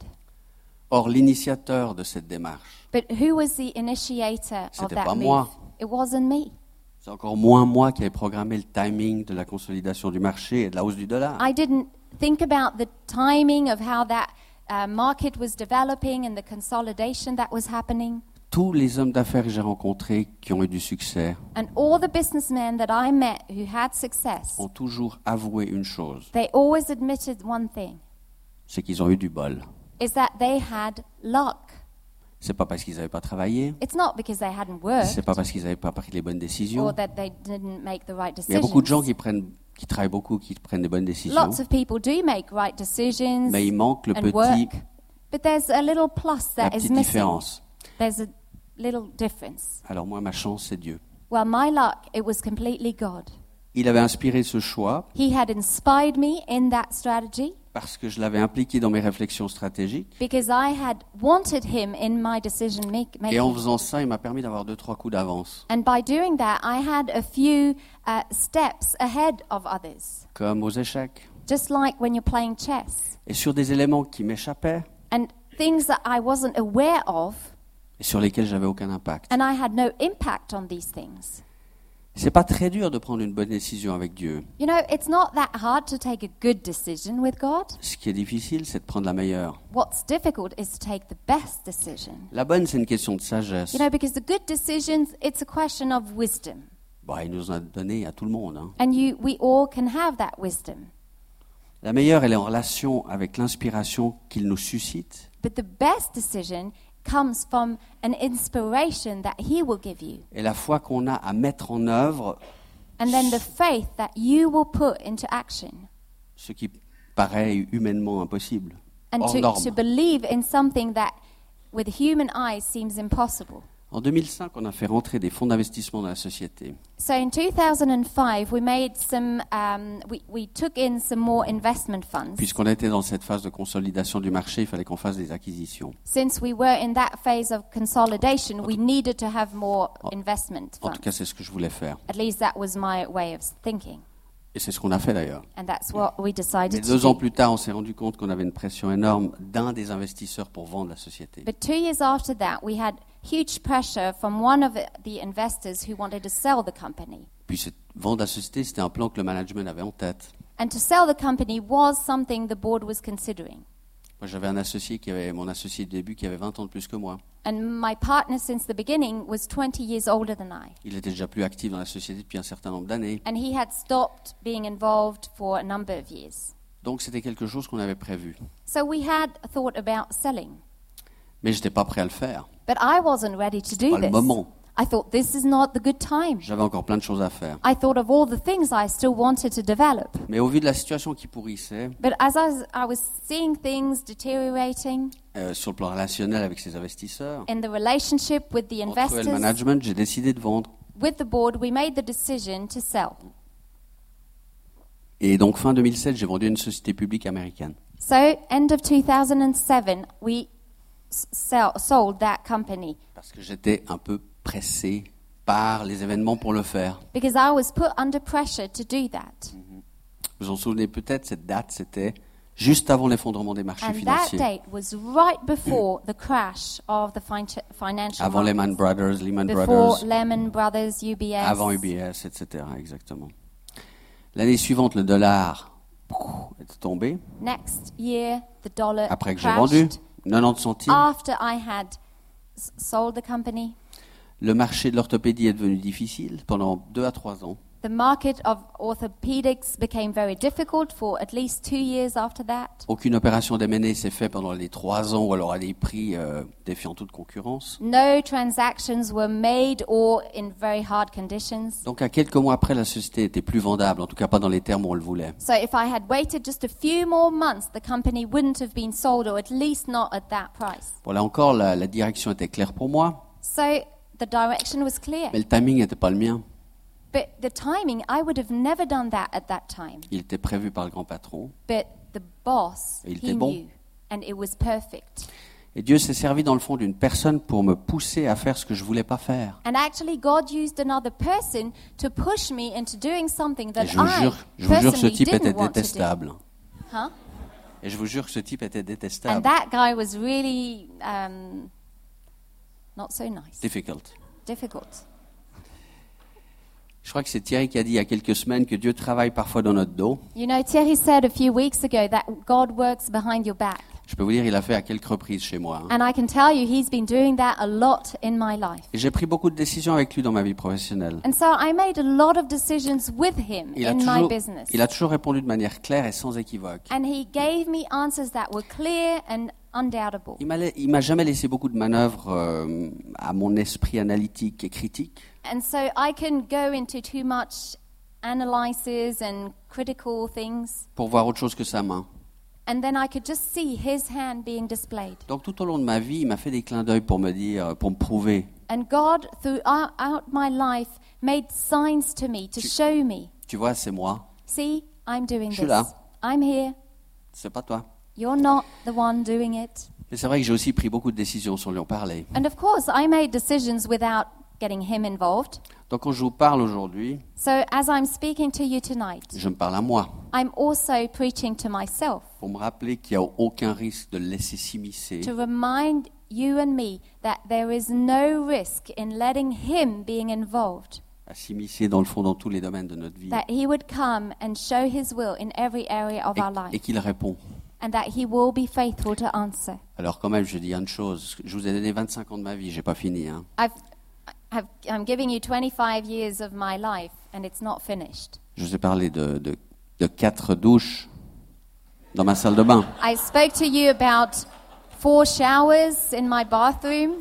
Or, l'initiateur de cette démarche, But who was the initiator of C'était that pas move? moi. It wasn't me. c'est encore moins moi qui ai programmé le timing de la consolidation du marché et de la hausse du dollar. I didn't think about the timing of how that uh, market was developing and the consolidation that was happening. Tous les hommes d'affaires que j'ai rencontrés qui ont eu du succès And all the businessmen that I met who had success, ont toujours avoué une chose, they always admitted one thing, c'est qu'ils ont eu du bol. is that they had luck. C'est pas parce qu'ils n'avaient pas travaillé, It's not because they hadn't c'est worked pas parce qu'ils n'avaient pas pris les bonnes décisions. or that they didn't make the right Il y a beaucoup de gens decisions. qui prennent, qui travaillent beaucoup, qui prennent des bonnes décisions, Lots of people do make right decisions mais il manque le and petit, work, but there's a little plus la that is petite missing. différence. There's a little difference. Alors moi, ma chance, c'est Dieu. Well, my luck, it was completely God. Il avait inspiré ce choix He had inspired me in that strategy parce que je l'avais impliqué dans mes réflexions stratégiques. because I had wanted him in my decision make- Et en making. faisant ça, il m'a permis d'avoir deux, trois coups d'avance. And by doing that, I had a few uh, steps ahead of others, Comme aux échecs. just like when you're playing chess. Et sur des éléments qui m'échappaient And things that I wasn't aware of, et sur lesquels j'avais aucun impact. and I had no impact on these things. C'est pas très dur de prendre une bonne décision avec Dieu. You know, it's not that hard to take a good decision with God. Ce qui est difficile, c'est de prendre la meilleure. What's difficult is to take the best decision. La bonne, c'est une question de sagesse. You know, because the good decisions, it's a question of wisdom. Bon, il nous en a donné à tout le monde. hein. And you, we all can have that wisdom. La meilleure, elle est en relation avec l'inspiration qu'il nous suscite But the best decision comes from an inspiration that He will give you. et la foi qu'on a à mettre en œuvre And then the faith that you will put into action. ce qui paraît humainement impossible, And hors to, norme. to believe in something that with human eyes seems impossible. En deux mille cinq, on a fait rentrer des fonds d'investissement dans la société. So in two thousand five, we made some, um, we, we took in some more investment funds. Puisqu'on était dans cette phase de consolidation du marché, il fallait qu'on fasse des acquisitions. Since we were in that phase of consolidation, we needed to have more investment En funds. tout cas, c'est ce que je voulais faire. At least that was my way of thinking. Et c'est ce qu'on a fait d'ailleurs. And that's what we Mais decided to deux ans do. plus tard, on s'est rendu compte qu'on avait une pression énorme d'un des investisseurs pour vendre la société. But two years after that, we had huge pressure from one of the investors who wanted to sell the company. Puis cette vendre la société, c'était un plan que le management avait en tête. And to sell the company was something the board was considering. Moi, j'avais un associé qui avait, mon associé de début, qui avait vingt ans de plus que moi. And my partner since the beginning was twenty years older than I. Il était déjà plus actif dans la société depuis un certain nombre d'années. And he had stopped being involved for a number of years. Donc, c'était quelque chose qu'on avait prévu. So we had thought about selling. Mais je n'étais pas prêt à le faire. But I wasn't ready to do Pas le this. moment. I thought this is not the good time. J'avais encore plein de choses à faire. I thought of all the things I still wanted to develop. Mais au vu de la situation qui pourrissait, But as I was, I was seeing things deteriorating euh, sur le plan relationnel avec ses investisseurs, in the relationship with the entre eux et le investors, management, j'ai décidé de vendre. with the board, we made the decision to sell. Et donc, fin deux mille sept, j'ai vendu une société publique américaine. So, end of two thousand seven, we s- sell, sold that company Parce que j'étais un peu pressé par les événements pour le faire. because I was put under pressure to do that. Vous vous en souvenez peut-être, cette date, c'était juste avant l'effondrement des marchés And that financiers. date was right before the crash of the fin- financial Avant markets. Lehman Brothers, Lehman Before Brothers, Lehman Brothers, U B S. avant U B S, et cetera. Exactement. L'année suivante, le dollar pouf, est tombé. Next year, the dollar Après que j'ai crashed. vendu, quatre-vingt-dix centimes. After I had s- sold the company, Le marché de l'orthopédie est devenu difficile pendant deux à trois ans. the market of orthopedics became very difficult for at least two years after that. Aucune opération d'M and A s'est faite pendant les trois ans ou alors à des prix euh, défiant toute concurrence. No transactions were made or in very hard conditions. Donc à quelques mois après, la société était plus vendable, en tout cas pas dans les termes où on le voulait. So if I had waited just a few more months, the company wouldn't have been sold, or at least not at that price. Bon, là encore, la, la direction était claire pour moi, So the direction was clear. mais le timing n'était pas le mien. But the timing, I would have never done that at that time. Il était prévu par le grand patron. But the boss, Et il he était bon. knew, and it was perfect. Et Dieu s'est servi dans le fond d'une personne pour me pousser à faire ce que je voulais pas faire. And actually, God used another person to push me into doing something that Et je vous I jure, je vous jure que ce personally type était didn't want to do. détestable. Huh? Et je vous jure que ce type était And détestable. that guy was really um, not so nice, Difficult. difficult. Je crois que c'est Thierry qui a dit il y a quelques semaines que Dieu travaille parfois dans notre dos. You know, Thierry said a few weeks ago that God works behind your back. Je peux vous dire, il a fait à quelques reprises chez moi. hein. And I can tell you, he's been doing that a lot in my life. Et j'ai pris beaucoup de décisions avec lui dans ma vie professionnelle. And so I made a lot of decisions with him Il a, in my toujours, business. il a toujours répondu de manière claire et sans équivoque. And he gave me answers that were clear and undoubtable. Il m'a la- il m'a jamais laissé beaucoup de manœuvres euh, à mon esprit analytique et critique. And so I can go into too much analysis and critical things. Pour voir autre chose que sa main. And then I could just see his hand being displayed. Donc tout au long de ma vie, il m'a fait des clins d'œil pour me dire, pour me prouver. And God, throughout my life, made signs to me to Tu- show me. Tu vois, c'est moi, See, I'm doing Je suis this. là. I'm here. c'est pas toi. You're not the one doing it. Mais c'est vrai que j'ai aussi pris beaucoup de décisions sans lui en parler. And of course, I made decisions without getting him involved. Donc quand je vous parle aujourd'hui, So as I'm speaking to you tonight, je me parle à moi. I'm also preaching to myself Pour me rappeler qu'il n'y a aucun risque de le laisser s'immiscer. to remind you and me that there is no risk in letting him being involved, À s'immiscer dans le fond dans tous les domaines de notre vie. that he would come and show his will in every area of our Et, et life, qu'il répond. and that he will be faithful to answer. Alors quand même, je dis une chose. Je vous ai donné vingt-cinq ans de ma vie, j'ai pas fini. Hein. I've, I've, I'm giving you twenty-five years of my life, and it's not finished. Je vous ai parlé de, de, de quatre douches dans ma salle de bain. I spoke to you about four showers in my bathroom.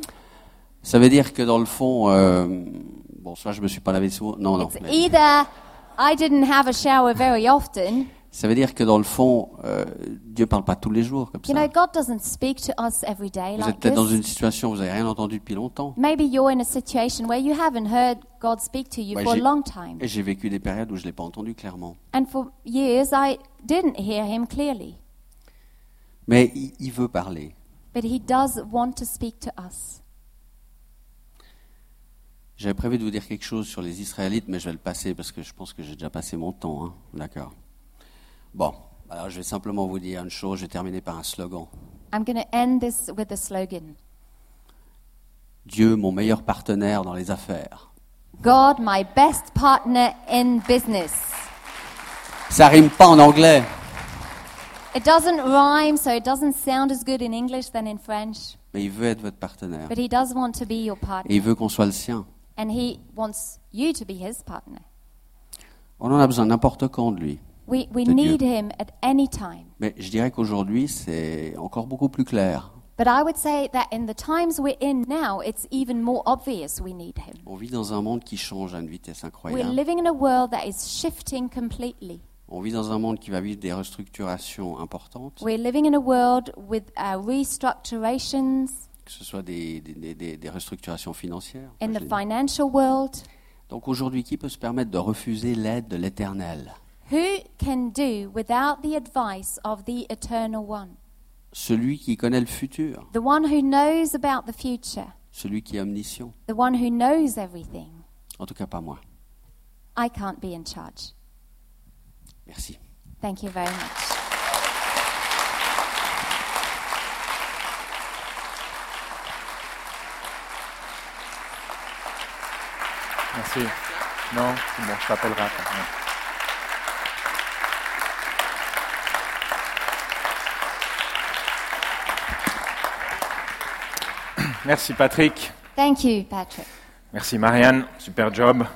Ça veut dire que dans le fond, euh, bon, soit je me suis pas lavé souvent. Non, non. It's mais either I didn't have a shower very often. ça veut dire que dans le fond, euh, Dieu parle pas tous les jours comme You ça. know, God doesn't speak to us every day Vous like êtes peut-être dans this. une situation où vous n'avez rien entendu depuis longtemps. Maybe you're in a situation where you haven't heard God speak to you Ouais, for a j'ai- long time. Et j'ai vécu des périodes où je l'ai pas entendu clairement. And for years, I didn't hear him clearly. Mais il, il veut parler. But he does want to speak to us. J'avais prévu de vous dire quelque chose sur les Israélites, mais je vais le passer parce que je pense que j'ai déjà passé mon temps. Hein. D'accord. Bon, alors je vais simplement vous dire une chose. Je vais terminer par un slogan. I'm going to end this with a slogan. Dieu, mon meilleur partenaire dans les affaires. God, my best partner in business. Ça rime pas en anglais. It doesn't rhyme, so it doesn't sound as good in English than in French. Mais il veut être votre partenaire. But he does want to be your Et partner. il veut qu'on soit le sien. And he wants you to be his partner. On en a besoin n'importe quand de lui. We, we De Dieu. need him at any time. Mais je dirais qu'aujourd'hui, c'est encore beaucoup plus clair. But I would say that in the times we're in now, it's even more obvious we need him. On vit dans un monde qui change à une vitesse We're incroyable. living in a world that is shifting completely. On vit dans un monde qui va vivre des restructurations importantes, We're living in a world with uh, restructurations que ce soit des, des, des, des restructurations financières. in Enfin, the je l'ai dit. financial world. Donc aujourd'hui, qui peut se permettre de refuser l'aide de l'Éternel? Who can do without the advice of the Eternal One? Celui qui connaît le futur, The one who knows about the future, celui qui est omniscient. the one who knows everything. En tout cas, pas moi. I can't be in charge. Merci. Thank you very much. Merci. Non, c'est bon, je t'appellerai après. Ouais. Merci Patrick. Thank you, Patrick. Merci Marianne. Super job.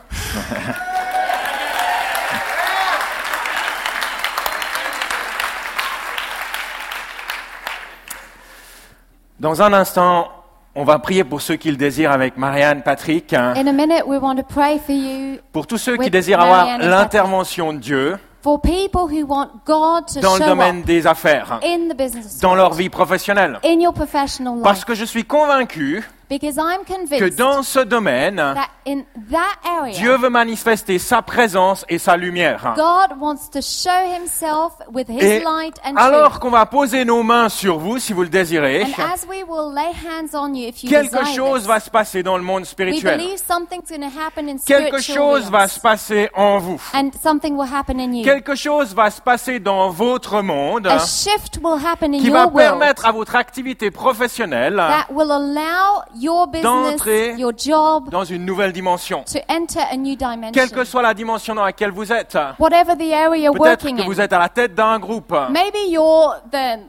Dans un instant, on va prier pour ceux qui le désirent avec Marianne, Patrick. In a minute, we want to pray for you, Pour tous ceux qui With désirent avoir Marianne and l'intervention de Dieu for people who want God to dans le show domaine up des affaires, in the business dans world, leur vie professionnelle. in your professional Parce life. que je suis convaincu Because I'm que convinced dans ce domaine, that in that area, Dieu veut manifester sa présence et sa lumière. God wants to show himself with his Et light and alors truth. qu'on va poser nos mains sur vous, si vous le désirez, And as we will lay hands on you if you quelque desire chose this, va se passer dans le monde we spirituel. believe something's going to happen in Quelque spiritual chose va realms. se passer en vous. And something will happen in you. Quelque chose va se passer dans votre monde A shift will happen in qui your va world permettre à votre activité professionnelle that will allow your business, d'entrer your job, dans une nouvelle dimension. to enter a new dimension. Quelle que soit la dimension dans laquelle vous êtes. Whatever the area you're Peut-être working que in. vous êtes à la tête d'un groupe. Maybe you're the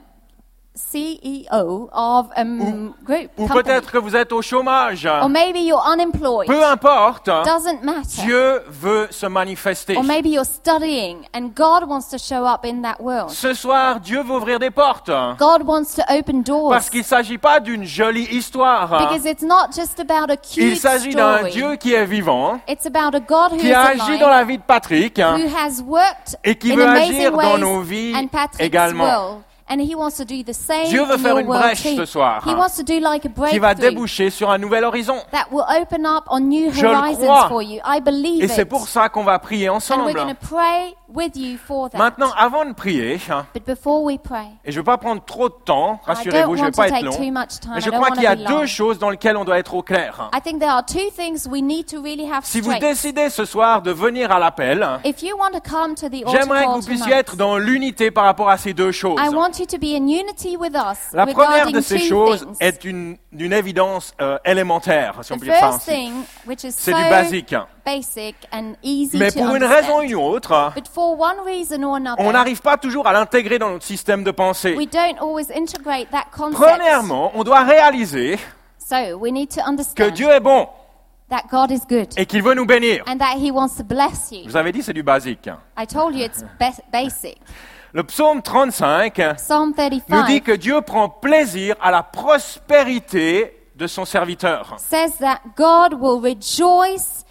C E O of a m- group, Ou company. peut-être que vous êtes au chômage. Or maybe you're unemployed. Peu importe, Doesn't matter. Dieu veut se manifester. Or maybe you're studying and God wants to show up in that world. Ce soir, Dieu veut ouvrir des portes. God wants to open doors. Parce qu'il ne s'agit pas d'une jolie histoire. Because it's not just about a Il cute s'agit d'un story. Dieu qui est vivant, It's about a God who qui is agit alive, dans la vie de Patrick who has worked et qui in veut amazing agir ways dans nos vies and Patrick's également. world. And he wants to do the same Dieu veut in faire your une world brèche too. ce soir, He wants to do like a qui va breakthrough déboucher sur un nouvel horizon. that will open up on new Je le horizons crois. for you. I believe Et c'est it. pour ça qu'on va prier And we're ensemble. going to pray with you for that. Maintenant, avant de prier, But before we pray, et je ne vais pas prendre trop de temps, I rassurez-vous, don't je ne vais want pas to être take long, too much time. mais I je don't crois want qu'il y a to be long. deux choses dans lesquelles on doit être au clair. I think there are two things we need to really have Si vous straight. décidez ce soir de venir à l'appel, If you want to come to the altar j'aimerais que call vous puissiez tonight, être dans l'unité par rapport à ces deux choses. I want you to be in unity with us La première regarding de ces two choses things. est une, une évidence euh, élémentaire, si on The peut dire ça first ainsi. thing, which is C'est so du basique. basic and easy Mais to pour une understand. raison ou une autre, But for one reason or another, on n'arrive pas toujours à l'intégrer dans notre système de pensée. we don't always integrate that concept. Premièrement, on doit réaliser So we need to que understand Dieu est bon that God is good et qu'il veut nous bénir. and that He wants to bless Je you. vous avais dit, c'est du basique. I told you it's ba- basic. Le psaume trente-cinq Psalm nous dit thirty-five que Dieu prend plaisir à la prospérité de son serviteur. says that God will rejoice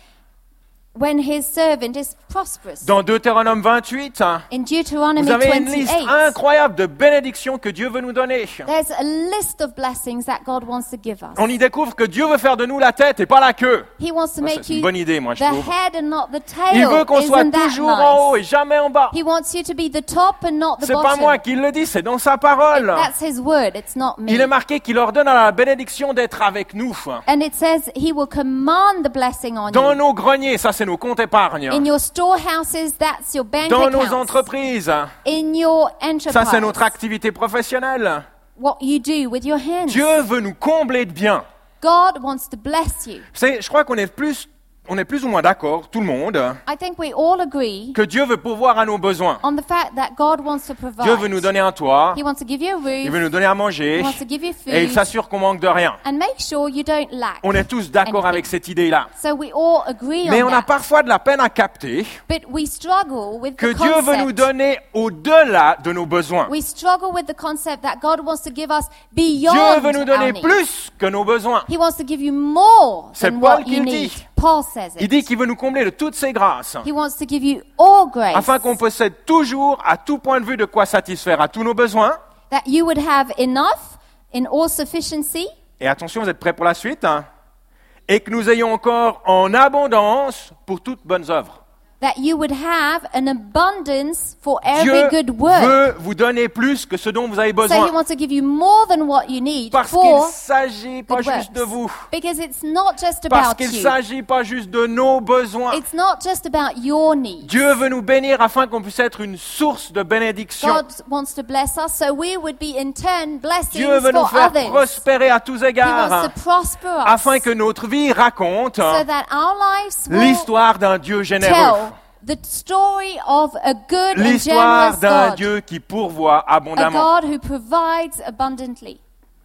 when His servant is prosperous. Dans Deutéronome vingt-huit, In Deuteronomy vous avez une liste twenty-eight, incroyable de bénédictions que Dieu veut nous donner. there's a list of blessings that God wants to give us. On y découvre que Dieu veut faire de nous la tête et pas la queue. He wants to Ça, make c'est une you bonne idée, moi, je the trouve. head and not the tail. Il veut qu'on soit Isn't that toujours en haut nice? et jamais en bas. He wants you to be the top and not the C'est pas bottom. moi qui le dis, c'est dans sa parole. That's His word. It's not me. Il est marqué qu'il ordonne à la bénédiction d'être avec nous. And it says He will command the blessing on Dans you. nos greniers, ça c'est nos comptes épargne. In your storehouses, that's your bank Dans nos accounts. entreprises, In your enterprise, ça c'est notre activité professionnelle. what you do with your hands. Dieu veut nous combler de bien. God wants to bless you. Vous savez, je crois qu'on est plus, on est plus ou moins d'accord, tout le monde, I think we all agree que Dieu veut pourvoir à nos besoins. on the fact that God wants to provide. Dieu veut nous donner un toit, He wants to give you a il roof. veut nous donner à manger, He wants to give you et il food. s'assure qu'on manque de rien. And make sure you don't lack. On est tous d'accord anything. avec cette idée-là. So we all agree Mais on on a that. parfois de la peine à capter But we struggle with que the Dieu veut nous concept. donner au-delà de nos besoins. We struggle with the concept that God wants to give us Dieu beyond veut nous our donner needs. plus que nos besoins. He wants to give you more C'est than Paul what qui you le need. dit. Paul says Il it. dit qu'il veut nous combler de toutes ses grâces, He wants to give you all grace, afin qu'on possède toujours, à tout point de vue, de quoi satisfaire à tous nos besoins. that you would have enough in all sufficiency, Et attention, vous êtes prêts pour la suite, hein? Et que nous ayons encore en abondance pour toutes bonnes œuvres. that you would have an abundance for every Dieu good work. veut vous donner plus que ce dont vous avez So he besoin. wants to give you more than what you need Parce qu'il for ne s'agit pas good juste de works. vous. Because it's not just Parce about qu'il ne you. s'agit pas juste de nos besoins. It's not just about your needs. Dieu veut nous bénir afin qu'on puisse être une source de bénédiction. God wants to bless us so we would be in turn blessings Dieu veut nous for faire others. prospérer à tous He wants égards, to prosper us afin que notre vie raconte so that our lives will l'histoire d'un Dieu généreux. tell the story of a good and L'histoire generous d'un God. Dieu qui pourvoit A abondamment. God who provides abundantly.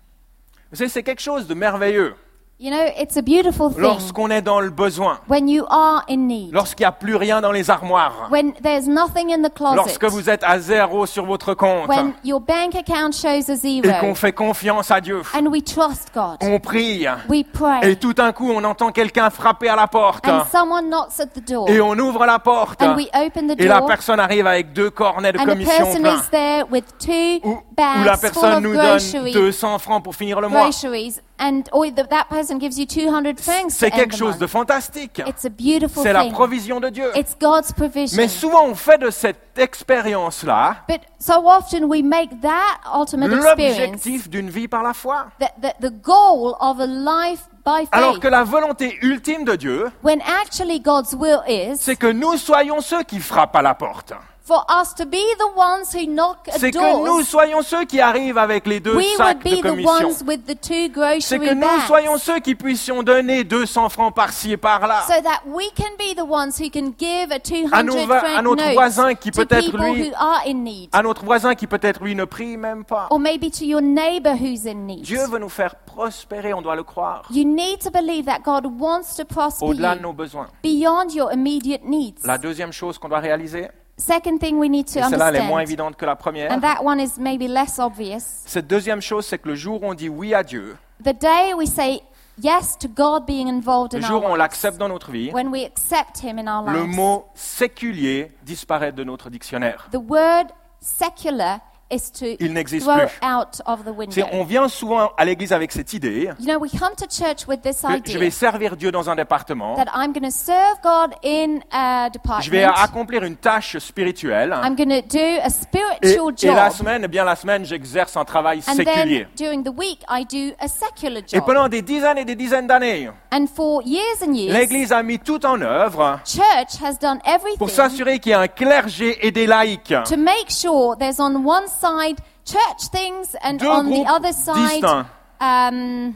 Vous savez, c'est quelque chose de merveilleux You know, it's a beautiful thing lorsqu'on est dans le besoin, when you are in need. lorsqu'il n'y a plus rien dans les armoires, When there's nothing in the closet. lorsque vous êtes à zéro sur votre compte When your bank account shows a et qu'on zero. fait confiance à Dieu, And we trust God. on prie We et pray. tout d'un coup on entend quelqu'un frapper à la porte And someone knocks at the door. et on ouvre la porte And we open the et la door. personne arrive avec deux cornets de And the commission person pleins is there with two ou, ou bags la full personne of nous donne grocery, deux cents francs pour finir le mois. groceries. And or the, that person gives you two hundred francs C'est to end quelque the chose de month. fantastique. It's a beautiful C'est la thing. provision de Dieu. It's God's provision. Mais souvent on fait de cette expérience-là But so often we make that ultimate experience l'objectif d'une vie par la foi. the, the, the goal of a life by Alors faith. que la volonté ultime de Dieu, When actually God's will is c'est que nous soyons ceux qui frappent à la porte. for us to be the ones who knock at C'est que nous doors. soyons ceux qui arrivent avec les deux We sacs would de be the commission. ones with the two C'est grocery que nous bags. soyons ceux qui puissions donner deux cents francs par-ci et par-là. So that we can be the ones who can give a two À nos hundred va- à franc notre note voisin qui to peut-être, people lui- who are in need. À notre voisin qui peut-être lui ne prie même pas. Or maybe to your neighbor who's in need. Dieu veut nous faire prospérer, on doit le croire, You need to believe that God wants to prosper au-delà de you nos besoins. beyond your immediate needs. La deuxième chose qu'on doit réaliser, Second thing we need to et celle-là elle est moins understand, évidente que la première, and that one is maybe less obvious, cette deuxième chose c'est que le jour où on dit oui à Dieu, the day we say yes to God being involved le in jour où our on lives, l'accepte dans notre vie, when we accept Him in our le lives, mot séculier disparaît de notre dictionnaire. the word secular is to Il n'existe throw plus. out of the C'est- window. on vient souvent à l'église avec cette idée You know, we come to church with this que je idea vais servir Dieu dans un département, that I'm going to serve God in a je vais department. accomplir une tâche spirituelle, I'm going to do a et, spiritual et la job. semaine, eh bien la semaine, j'exerce un travail And séculier. then during the week, I do a secular Et job. pendant des dizaines et des dizaines d'années, And for years and years, l'Église a mis tout en œuvre church has done pour everything s'assurer qu'il y a un clergé et des laïcs. to make sure there's on one side church things and Deux on the groupes other side distincts. um,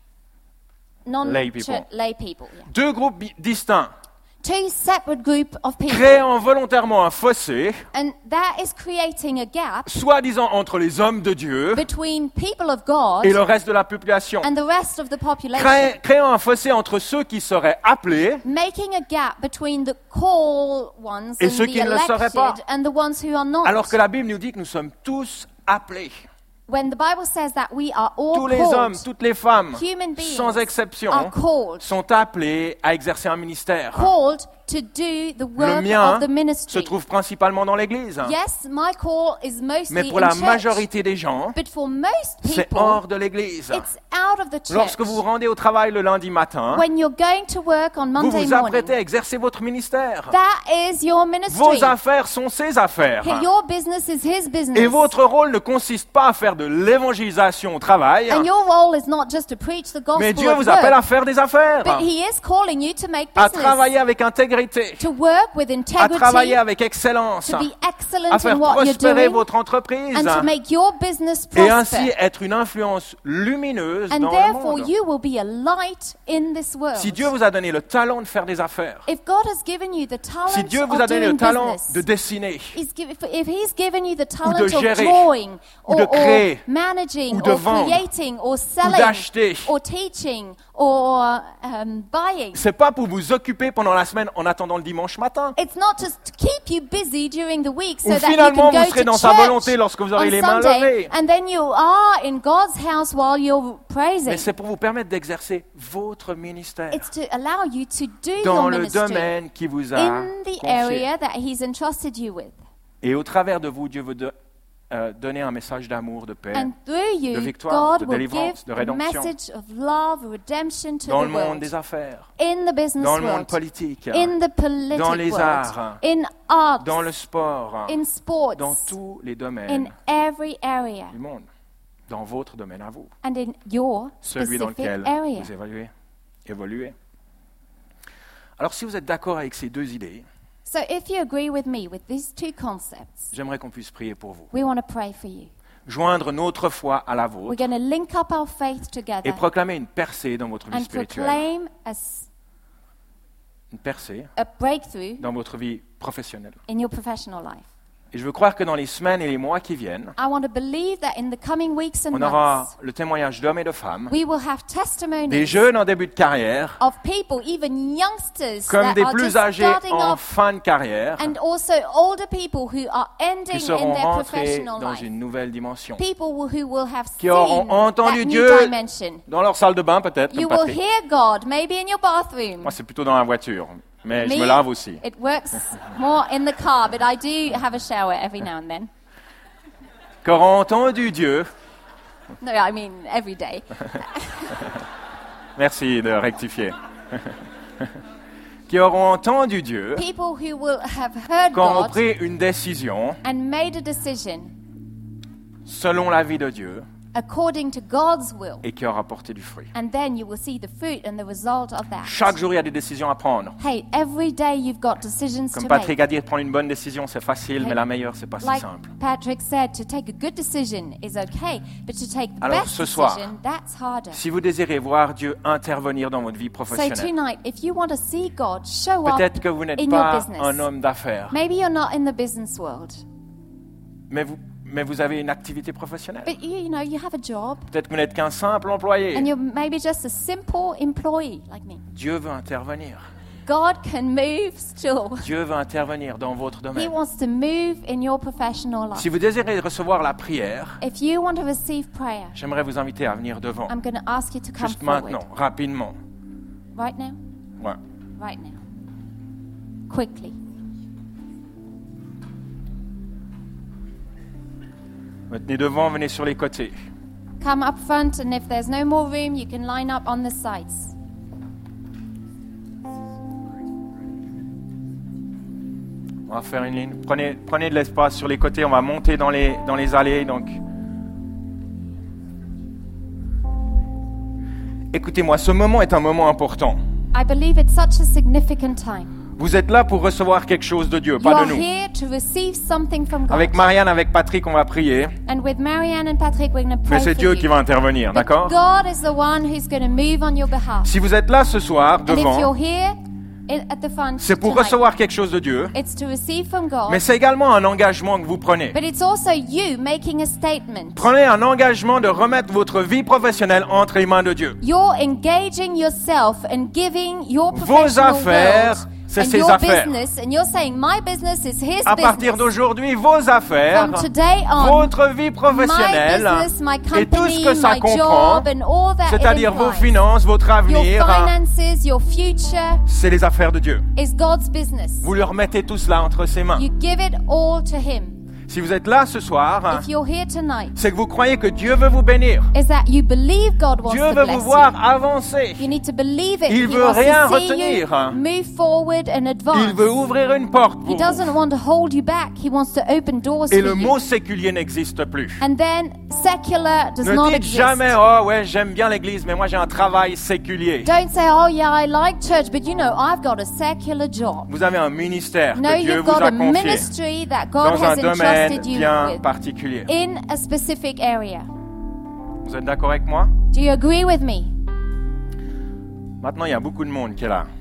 non Lay people. lay people. Yeah. Deux groupes bi- distincts, Two separate group of people, créant volontairement un fossé, and that is creating a gap soi-disant entre les hommes de Dieu between people of God et le reste de la population. and the rest of the population. Cré- créant un fossé entre ceux qui seraient appelés Making a gap between the call ones Et and ceux the qui ne le seraient pas. elected and the ones who are not. alors que la Bible nous dit que nous sommes tous appelés. When the Bible says that we are all Tous les called, hommes, toutes les femmes, human beings sans exception, are called, sont appelés à exercer un ministère. called to do the Le work mien of the se ministry. trouve principalement dans l'Église. Yes, my call is mostly Mais pour in la church, majorité des gens, but for most c'est people, hors de l'Église. it's out of the church. Lorsque vous vous rendez au travail le lundi matin, When you're going to work on vous Monday vous apprêtez morning, à exercer votre ministère. that is your ministry. Vos affaires sont ses affaires. Your business is his business. Et votre rôle ne consiste pas à faire de l'évangélisation au travail, And your role is not just to preach the gospel mais Dieu at vous work, appelle à faire des affaires, but he is calling you to make à business, travailler avec to intégrité, to work with à travailler integrity, avec excellence, to be à excellent faire in what you're prospérer doing, votre entreprise and to make your business et ainsi prosper. être une influence lumineuse And dans le therefore, monde. you will be a light in this world. Si Dieu vous a donné le talent de faire des affaires, If God has given you the talent si Dieu vous of a donné doing le talent business, de dessiner, He's given, if He's given you the de talent of gérer, drawing, ou or, de or créer, managing, ou de or vendre, creating, or ou selling, d'acheter, or teaching, or um, buying, c'est pas pour vous occuper pendant la semaine en attendant le dimanche matin. it's not just to keep you busy during the week so Ou that you finalement, can vous go serez to dans sa volonté church lorsque vous aurez on les mains Sunday, levées. and then you are in God's house while you're praising. Mais c'est pour vous permettre d'exercer votre ministère It's to allow you to do dans your le ministry domaine qui vous a in the confié. area that He's entrusted you with. Et au travers de vous, Dieu veut de- euh, donner un message d'amour, de paix, And through de you, victoire, God de will délivrance, give de a rédemption message of love, redemption to dans the le monde world, des affaires, in the business dans le monde world, politique, in the politic dans les world, arts, in arts, dans le sport, in sports, dans tous les in domaines every area, du monde, dans votre domaine à vous, and in your celui dans specific lequel area. vous évoluez, évoluez. Alors si vous êtes d'accord avec ces deux idées, So if you agree with me with these two concepts, j'aimerais qu'on puisse prier pour vous. we want to pray for you. Joindre notre foi à la We're vôtre going to link up our faith et together proclamer une percée dans votre vie and spirituelle, proclaim a, s- une percée a breakthrough dans votre vie professionnelle. in your professional life. Et je veux croire que dans les semaines et les mois qui viennent, I want to believe that in the coming weeks and on aura months, le témoignage d'hommes et de femmes, we will have testimonies des jeunes en début de carrière, of people, even youngsters comme that des are plus just âgés starting en off, fin de carrière, and also older people who are ending qui in seront their rentrés professional dans life. une nouvelle dimension, People who who will have qui seen auront entendu that Dieu new dimension. dans leur salle de bain peut-être, You comme will Patrick. hear God, maybe in your bathroom. Moi, c'est plutôt dans la voiture, mais je Me, me lave aussi. It works more in the car, but I do have a shower every now and then. Qui auront entendu Dieu. No, I mean every day. Merci de rectifier. Qui auront entendu Dieu, People who will have heard qui auront God pris une décision and made a decision selon la vie de Dieu according to God's will. et qui aura porté du fruit. And then you will see the fruit and the result of that. Chaque jour, il y a des décisions à prendre. Hey, every day you've got decisions Comme to Patrick make. a dit, prendre une bonne décision, c'est facile, mais la meilleure, c'est pas si Like simple. Patrick said, to take a good decision is okay, but to take the Alors, best ce soir, decision, that's harder. Si vous désirez voir Dieu intervenir dans votre vie So professionnelle, tonight, if you want to see God show up peut-être que vous n'êtes in your pas business, un homme d'affaires, maybe you're not in the business world, mais vous, mais vous avez une activité professionnelle. but you, you know, you have a job, Peut-être que vous n'êtes qu'un simple employé. and you're maybe just a simple employee like me. Dieu veut intervenir. God can move still. Dieu veut intervenir dans votre He domaine. wants to move in your professional life. Si vous désirez recevoir la prière, If you want to receive prayer, j'aimerais vous inviter à venir devant. I'm going to ask you to come Juste forward. maintenant, rapidement. Right now? Ouais. Right now. Quickly. Venez devant, venez sur les côtés. Come up front, and if there's no more room, you can line up on the sides. On va faire une ligne. Prenez, prenez de l'espace sur les côtés. On va monter dans les, dans les allées. Donc, écoutez-moi, ce moment est un moment important. I believe it's such a significant time. Vous êtes là pour recevoir quelque chose de Dieu, You pas are de nous. here to receive something from God. Avec Marianne, avec Patrick, on va prier. And with Marianne and Patrick, we're going to Mais pray c'est for Dieu you. qui va intervenir, But d'accord? God is the one who's going to move on your behalf. Si vous êtes là ce soir, And if devant, you're here in, at the front c'est pour tonight, recevoir quelque chose de Dieu. it's to receive from God. Mais c'est également un engagement que vous prenez. But it's also you making a statement. Prenez un engagement de remettre votre vie professionnelle entre les mains de Dieu. You're engaging yourself and giving your Vos professional affaires, world c'est and ses your affaires. business, and you're saying my business is his À partir business. d'aujourd'hui, vos affaires, From today on, votre vie professionnelle my business, my et tout ce company, que ça my comprend, job, and all that it c'est-à-dire vos implies. finances, votre Your avenir, finances, your future c'est les affaires de Dieu. is God's business. Vous lui remettez tout cela entre ses mains. You give it all to Him. Si vous êtes là ce soir, if you're here tonight, c'est que vous croyez que Dieu veut vous bénir. is that you believe God wants Dieu to veut vous bless voir you. avancer. You need to believe it. Il He veut wants rien to see retenir. you move forward and advance. Il veut ouvrir une porte He pour vous. doesn't want to hold you back. He wants to open doors Et for le you. mot séculier n'existe plus. And then secular does Ne not dites exist. jamais, oh ouais, j'aime bien l'église, mais moi j'ai un travail séculier. Don't say, oh yeah, I like church, but you know, I've got a secular job. Vous avez un ministère No, que Dieu you've vous got a a confié ministry that God dans un has domaine entrusted you bien with particulier. in a specific area. Vous êtes d'accord avec moi? Do you agree with me? Maintenant, il y a beaucoup de monde qui est là.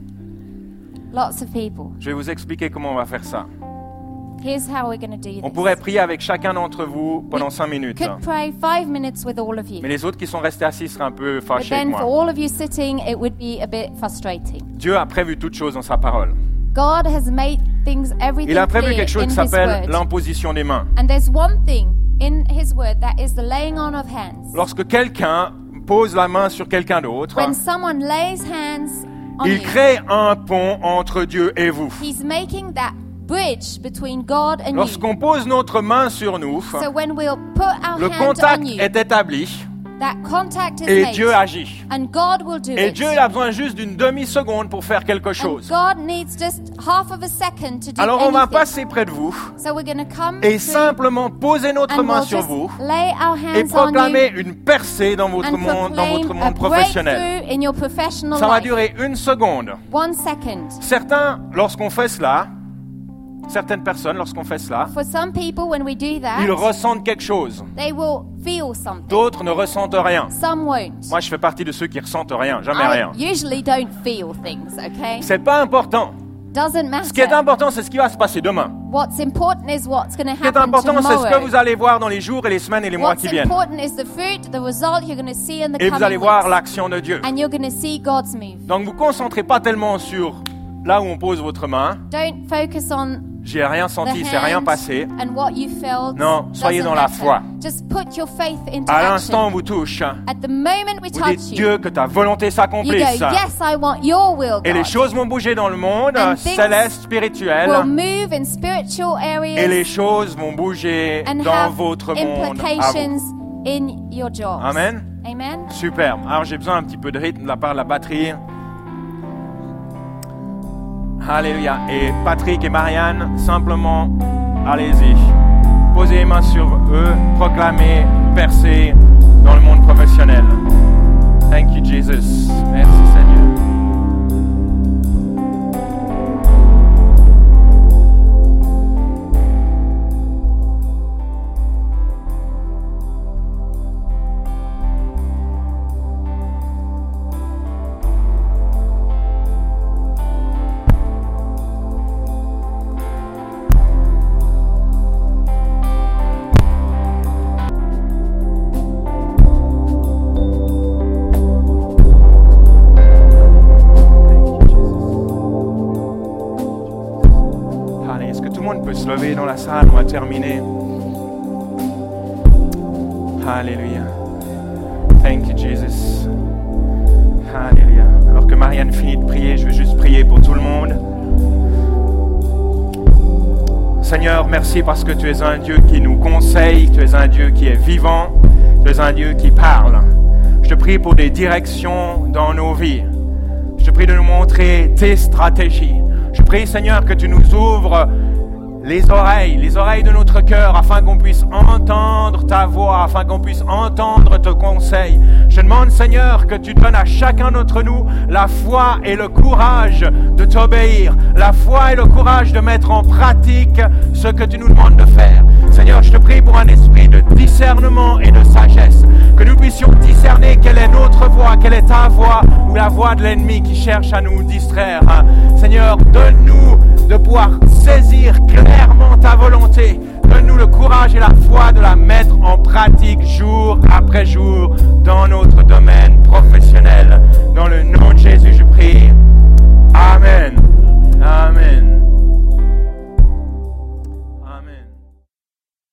Lots of people. Je vais vous expliquer comment on va faire ça. Here's how we're going to do On this. pourrait prier avec chacun d'entre vous pendant cinq minutes. Could pray five minutes with all of you. Mais les autres qui sont restés assis seraient un peu But fâchés avec then for moi. all of you sitting, it would be a bit frustrating. Dieu a prévu toutes choses dans sa parole. God has made things, everything Il a prévu clear quelque chose in qui His s'appelle Word. l'imposition des mains. And there's one thing in His Word that is the laying on of hands. Lorsque quelqu'un pose la main sur quelqu'un d'autre, When someone lays hands on il you, crée un pont entre Dieu et vous. He's making that bridge between God and you. Lorsqu'on pose notre main sur nous, So when we'll put our le hand contact on you, est établi that contact is et made, Dieu agit. and God will do Et it. Dieu il a besoin juste d'une demi-seconde pour faire quelque And chose. God needs just half of a second to do Alors on va anything. passer près de vous So we're going to come et through simplement poser notre and main we'll sur just vous lay our et hands on proclamer you une percée dans votre and monde, dans votre proclaim a monde professionnel. breakthrough in your professional Ça va life. durer une seconde. One second. Certains, lorsqu'on fait cela, certaines personnes, lorsqu'on fait cela, For some people, when we do that, ils ressentent quelque chose. they will feel something. D'autres ne ressentent rien. Some won't. Moi, je fais partie de ceux qui ressentent rien, jamais I rien. usually don't feel things, okay? C'est pas important. Doesn't Ce qui est matter. important, c'est ce qui va se passer demain. What's important is what's going to Ce qui est happen important, c'est ce que tomorrow. vous allez voir dans les jours et les semaines et les mois What's qui viennent. important is the fruit, the result you're going to see in the Et vous allez coming voir weeks. l'action de Dieu. And you're going to see God's move. Donc, vous concentrez pas tellement sur là où on pose votre main. Don't focus on J'ai rien the senti, c'est rien hand passé. and what you felt. Non, soyez Doesn't dans la matter. foi. Just put your faith into À l'instant, on action. vous touche. At the moment we Vous touch dites, you, Dieu, que ta volonté you go, s'accomplisse. yes, I want your will, Et les God. choses vont bouger dans le monde And things céleste, spirituel. Will move in spiritual Et les areas choses vont bouger and dans have votre monde à implications vous. in your jobs. Amen. Amen. Superbe. Alors j'ai besoin un petit peu de rythme de la part de la batterie. Alléluia. Et Patrick et Marianne, simplement, allez-y. Posez les mains sur eux, proclamez, percez dans le monde professionnel. Thank you, Jesus. Merci, Seigneur. Allez, est-ce que tout le monde peut se lever dans la salle? On va terminer. Alléluia. Thank you, Jesus. Alléluia. Alors que Marianne finit de prier, je vais juste prier pour tout le monde. Seigneur, merci parce que tu es un Dieu qui nous conseille, tu es un Dieu qui est vivant, tu es un Dieu qui parle. Je te prie pour des directions dans nos vies. Je te prie de nous montrer tes stratégies. Je prie, Seigneur, que tu nous ouvres les oreilles, les oreilles de notre cœur, afin qu'on puisse entendre ta voix, afin qu'on puisse entendre tes conseils. Je demande, Seigneur, que tu donnes à chacun d'entre nous la foi et le courage de t'obéir, la foi et le courage de mettre en pratique ce que tu nous demandes de faire. Seigneur, je te prie pour un esprit de discernement et de sagesse, que nous puissions discerner quelle est notre voix, quelle est ta voix, ou la voix de l'ennemi qui cherche à nous distraire. Seigneur, donne-nous de pouvoir saisir clairement ta volonté. Donne-nous le courage et la foi de la mettre en pratique jour après jour dans notre domaine professionnel. Dans le nom de